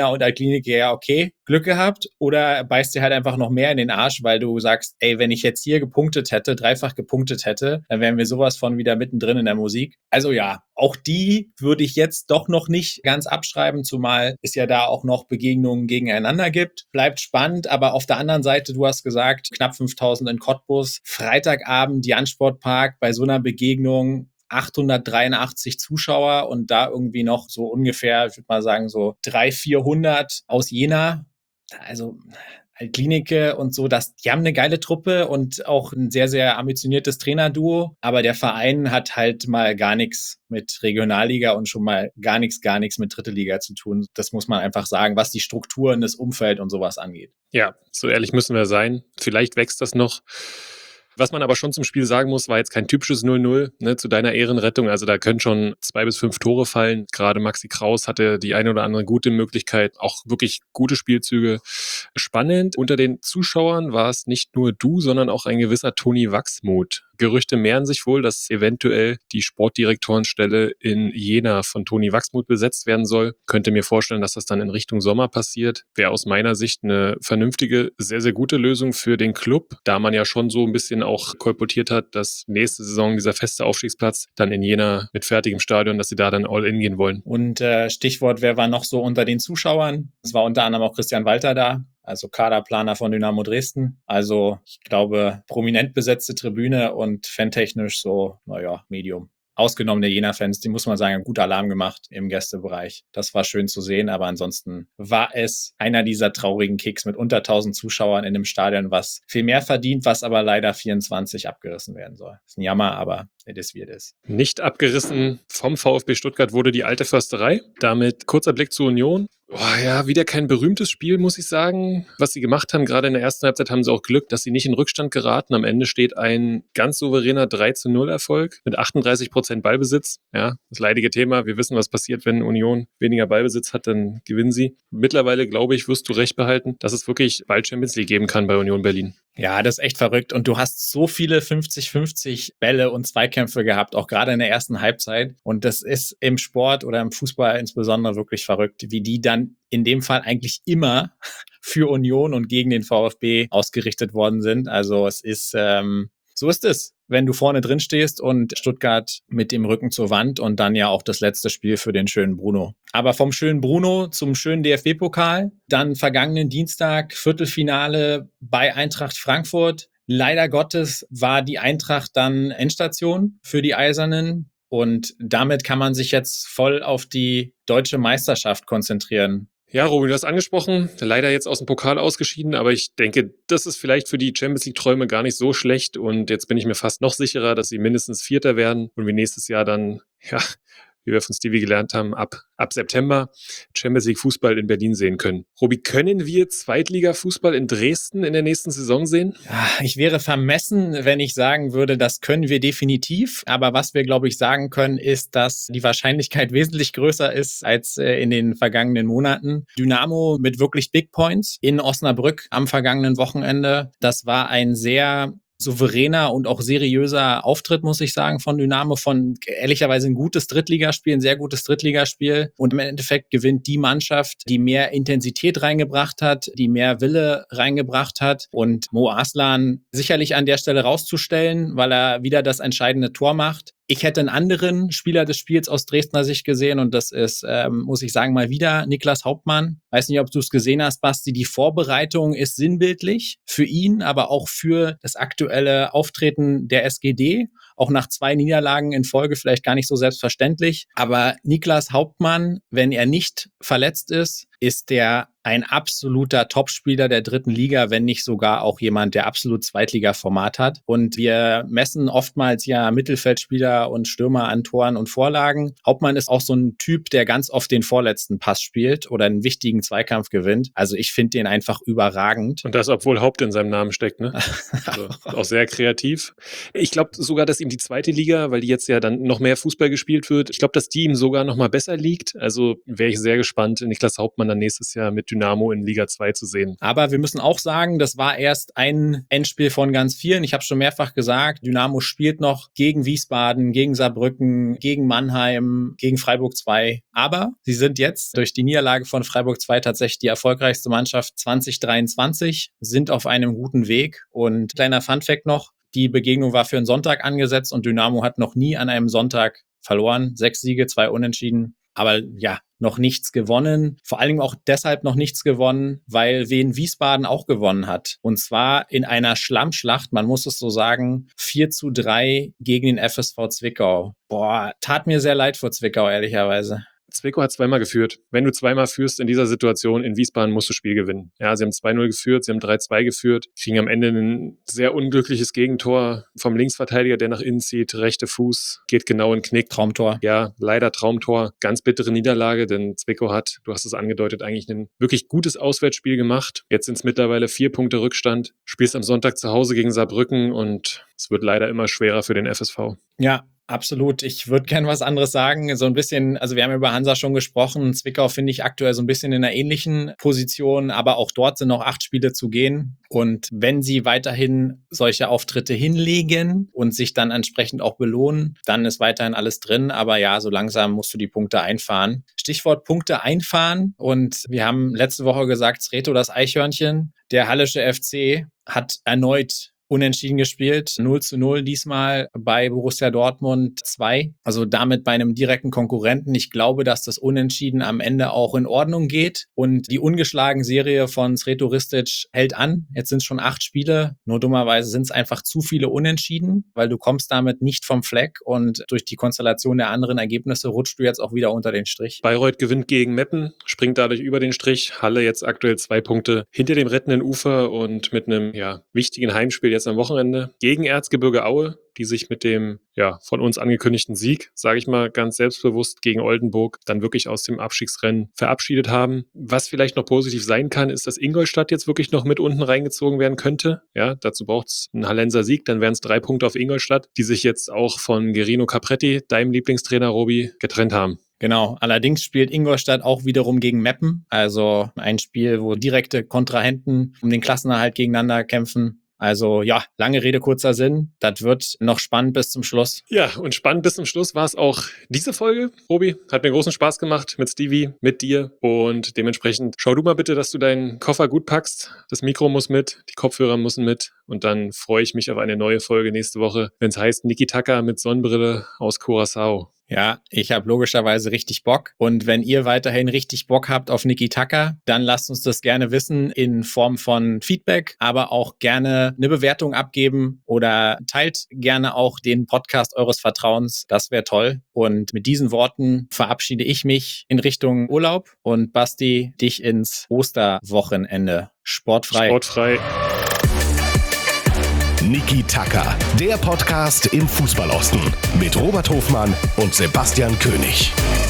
Jena und Altlinike, ja okay, Glück gehabt, oder beißt dir halt einfach noch mehr in den Arsch, weil du sagst, ey, wenn ich jetzt hier gepunktet hätte, dreifach gepunktet hätte, dann wären wir sowas von wieder mittendrin in der Musik. Also ja, auch die würde ich jetzt doch noch nicht ganz abschreiben, zumal es ja da auch noch Begegnungen gegeneinander gibt. Bleibt spannend, aber auf der anderen Seite, du hast gesagt, knapp fünftausend in Cottbus, Freitagabend, Jan Sportpark, bei so einer Begegnung achthundertdreiundachtzig Zuschauer und da irgendwie noch so ungefähr, ich würde mal sagen, so dreihundert, vierhundert aus Jena. Also Altlinike und so, das, die haben eine geile Truppe und auch ein sehr, sehr ambitioniertes Trainerduo, aber der Verein hat halt mal gar nichts mit Regionalliga und schon mal gar nichts, gar nichts mit Dritte Liga zu tun. Das muss man einfach sagen, was die Strukturen, das Umfeld und sowas angeht. Ja, so ehrlich müssen wir sein. Vielleicht wächst das noch. Was man aber schon zum Spiel sagen muss, war jetzt kein typisches null null, ne, zu deiner Ehrenrettung. Also da können schon zwei bis fünf Tore fallen. Gerade Maxi Kraus hatte die eine oder andere gute Möglichkeit, auch wirklich gute Spielzüge. Spannend. Unter den Zuschauern war es nicht nur du, sondern auch ein gewisser Toni Wachsmuth. Gerüchte mehren sich wohl, dass eventuell die Sportdirektorenstelle in Jena von Toni Wachsmuth besetzt werden soll. Könnte mir vorstellen, dass das dann in Richtung Sommer passiert. Wäre aus meiner Sicht eine vernünftige, sehr, sehr gute Lösung für den Club, da man ja schon so ein bisschen auch kolportiert hat, dass nächste Saison dieser feste Aufstiegsplatz dann in Jena mit fertigem Stadion, dass sie da dann all in gehen wollen. Und äh, Stichwort, wer war noch so unter den Zuschauern? Es war unter anderem auch Christian Walter da, also Kaderplaner von Dynamo Dresden. Also ich glaube, prominent besetzte Tribüne und fantechnisch so, naja, Medium. Ausgenommen der Jena-Fans, die muss man sagen, gut Alarm gemacht im Gästebereich. Das war schön zu sehen, aber ansonsten war es einer dieser traurigen Kicks mit unter tausend Zuschauern in einem Stadion, was viel mehr verdient, was aber leider vierundzwanzig abgerissen werden soll. Das ist ein Jammer, aber it is wie it is. Nicht abgerissen vom VfB Stuttgart wurde die alte Försterei. Damit kurzer Blick zur Union. Oh ja, wieder kein berühmtes Spiel, muss ich sagen. Was sie gemacht haben, gerade in der ersten Halbzeit haben sie auch Glück, dass sie nicht in Rückstand geraten. Am Ende steht ein ganz souveräner drei zu null Erfolg mit achtunddreißig Prozent Ballbesitz. Ja, das leidige Thema. Wir wissen, was passiert, wenn Union weniger Ballbesitz hat, dann gewinnen sie. Mittlerweile, glaube ich, wirst du recht behalten, dass es wirklich bald Champions League geben kann bei Union Berlin. Ja, das ist echt verrückt. Und du hast so viele fünfzig fünfzig Bälle und Zweikämpfe gehabt, auch gerade in der ersten Halbzeit. Und das ist im Sport oder im Fußball insbesondere wirklich verrückt, wie die dann in dem Fall eigentlich immer für Union und gegen den VfB ausgerichtet worden sind. Also es ist, ähm, so ist es, wenn du vorne drin stehst und Stuttgart mit dem Rücken zur Wand und dann ja auch das letzte Spiel für den schönen Bruno. Aber vom schönen Bruno zum schönen D F B-Pokal, dann vergangenen Dienstag Viertelfinale bei Eintracht Frankfurt. Leider Gottes war die Eintracht dann Endstation für die Eisernen und damit kann man sich jetzt voll auf die deutsche Meisterschaft konzentrieren. Ja, Robin, du hast angesprochen, leider jetzt aus dem Pokal ausgeschieden, aber ich denke, das ist vielleicht für die Champions League-Träume gar nicht so schlecht und jetzt bin ich mir fast noch sicherer, dass sie mindestens Vierter werden und wir nächstes Jahr dann, ja, wie wir von Stevie gelernt haben, ab, ab September Champions League Fußball in Berlin sehen können. Robi, können wir Zweitliga-Fußball in Dresden in der nächsten Saison sehen? Ja, ich wäre vermessen, wenn ich sagen würde, das können wir definitiv. Aber was wir, glaube ich, sagen können, ist, dass die Wahrscheinlichkeit wesentlich größer ist als äh, in den vergangenen Monaten. Dynamo mit wirklich Big Points in Osnabrück am vergangenen Wochenende. Das war ein sehr souveräner und auch seriöser Auftritt, muss ich sagen, von Dynamo, von ehrlicherweise ein gutes Drittligaspiel, ein sehr gutes Drittligaspiel. Und im Endeffekt gewinnt die Mannschaft, die mehr Intensität reingebracht hat, die mehr Wille reingebracht hat. Und Mo Aslan sicherlich an der Stelle rauszustellen, weil er wieder das entscheidende Tor macht. Ich hätte einen anderen Spieler des Spiels aus Dresdner Sicht gesehen und das ist, ähm, muss ich sagen, mal wieder Niklas Hauptmann. Weiß nicht, ob du es gesehen hast, Basti. Die Vorbereitung ist sinnbildlich für ihn, aber auch für das aktuelle Auftreten der S G D. Auch nach zwei Niederlagen in Folge vielleicht gar nicht so selbstverständlich. Aber Niklas Hauptmann, wenn er nicht verletzt ist, ist der ein absoluter Topspieler der dritten Liga, wenn nicht sogar auch jemand, der absolut Zweitliga-Format hat. Und wir messen oftmals ja Mittelfeldspieler und Stürmer an Toren und Vorlagen. Hauptmann ist auch so ein Typ, der ganz oft den vorletzten Pass spielt oder einen wichtigen Zweikampf gewinnt. Also ich finde den einfach überragend. Und das, obwohl Haupt in seinem Namen steckt, ne? Also auch sehr kreativ. Ich glaube sogar, dass ihm die zweite Liga, weil die jetzt ja dann noch mehr Fußball gespielt wird, ich glaube, dass die ihm sogar noch mal besser liegt. Also wäre ich sehr gespannt, Niklas Hauptmann dann nächstes Jahr mit Dynamo in Liga zwei zu sehen. Aber wir müssen auch sagen, das war erst ein Endspiel von ganz vielen. Ich habe schon mehrfach gesagt, Dynamo spielt noch gegen Wiesbaden, gegen Saarbrücken, gegen Mannheim, gegen Freiburg zwei. Aber sie sind jetzt durch die Niederlage von Freiburg zwei tatsächlich die erfolgreichste Mannschaft zwanzig dreiundzwanzig, sind auf einem guten Weg. Und kleiner Funfact noch, die Begegnung war für einen Sonntag angesetzt und Dynamo hat noch nie an einem Sonntag verloren. Sechs Siege, zwei Unentschieden. Aber ja, noch nichts gewonnen. Vor allem auch deshalb noch nichts gewonnen, weil Wien Wiesbaden auch gewonnen hat. Und zwar in einer Schlammschlacht, man muss es so sagen, vier zu drei gegen den F S V Zwickau. Boah, tat mir sehr leid vor Zwickau, ehrlicherweise. Zwickau hat zweimal geführt. Wenn du zweimal führst in dieser Situation, in Wiesbaden musst du das Spiel gewinnen. Ja, sie haben zwei null geführt, sie haben drei zwei geführt, kriegen am Ende ein sehr unglückliches Gegentor vom Linksverteidiger, der nach innen zieht, rechte Fuß, geht genau in den Knick. Traumtor. Ja, leider Traumtor. Ganz bittere Niederlage, denn Zwickau hat, du hast es angedeutet, eigentlich ein wirklich gutes Auswärtsspiel gemacht. Jetzt sind es mittlerweile vier Punkte Rückstand. Spielst am Sonntag zu Hause gegen Saarbrücken und es wird leider immer schwerer für den F S V. Ja, absolut. Ich würde gern was anderes sagen. So ein bisschen, also wir haben über Hansa schon gesprochen. Zwickau finde ich aktuell so ein bisschen in einer ähnlichen Position, aber auch dort sind noch acht Spiele zu gehen. Und wenn sie weiterhin solche Auftritte hinlegen und sich dann entsprechend auch belohnen, dann ist weiterhin alles drin. Aber ja, so langsam musst du die Punkte einfahren. Stichwort Punkte einfahren. Und wir haben letzte Woche gesagt, Sreto das Eichhörnchen. Der Hallische F C hat erneut unentschieden gespielt, null zu null diesmal bei Borussia Dortmund zwei, also damit bei einem direkten Konkurrenten. Ich glaube, dass das Unentschieden am Ende auch in Ordnung geht und die ungeschlagen Serie von Sreto Ristic hält an. Jetzt sind es schon acht Spiele, nur dummerweise sind es einfach zu viele Unentschieden, weil du kommst damit nicht vom Fleck und durch die Konstellation der anderen Ergebnisse rutscht du jetzt auch wieder unter den Strich. Bayreuth gewinnt gegen Meppen, springt dadurch über den Strich. Halle jetzt aktuell zwei Punkte hinter dem rettenden Ufer und mit einem ja, wichtigen Heimspiel jetzt am Wochenende gegen Erzgebirge Aue, die sich mit dem ja von uns angekündigten Sieg, sage ich mal ganz selbstbewusst, gegen Oldenburg dann wirklich aus dem Abstiegsrennen verabschiedet haben. Was vielleicht noch positiv sein kann, ist, dass Ingolstadt jetzt wirklich noch mit unten reingezogen werden könnte. Ja, dazu braucht es einen Hallenser Sieg, dann wären es drei Punkte auf Ingolstadt, die sich jetzt auch von Gerino Capretti, deinem Lieblingstrainer Robi, getrennt haben. Genau, allerdings spielt Ingolstadt auch wiederum gegen Meppen, also ein Spiel, wo direkte Kontrahenten um den Klassenerhalt gegeneinander kämpfen. Also ja, lange Rede, kurzer Sinn. Das wird noch spannend bis zum Schluss. Ja, und spannend bis zum Schluss war es auch diese Folge. Robi, hat mir großen Spaß gemacht mit Stevie, mit dir. Und dementsprechend schau du mal bitte, dass du deinen Koffer gut packst. Das Mikro muss mit, die Kopfhörer müssen mit. Und dann freue ich mich auf eine neue Folge nächste Woche, wenn es heißt Niki Taka mit Sonnenbrille aus Curaçao. Ja, ich habe logischerweise richtig Bock. Und wenn ihr weiterhin richtig Bock habt auf Niki Taka, dann lasst uns das gerne wissen in Form von Feedback, aber auch gerne eine Bewertung abgeben oder teilt gerne auch den Podcast eures Vertrauens. Das wäre toll. Und mit diesen Worten verabschiede ich mich in Richtung Urlaub und Basti, dich ins Osterwochenende. Sportfrei. Sportfrei. Niki Taka, der Podcast im Fußballosten mit Robert Hofmann und Sebastian König.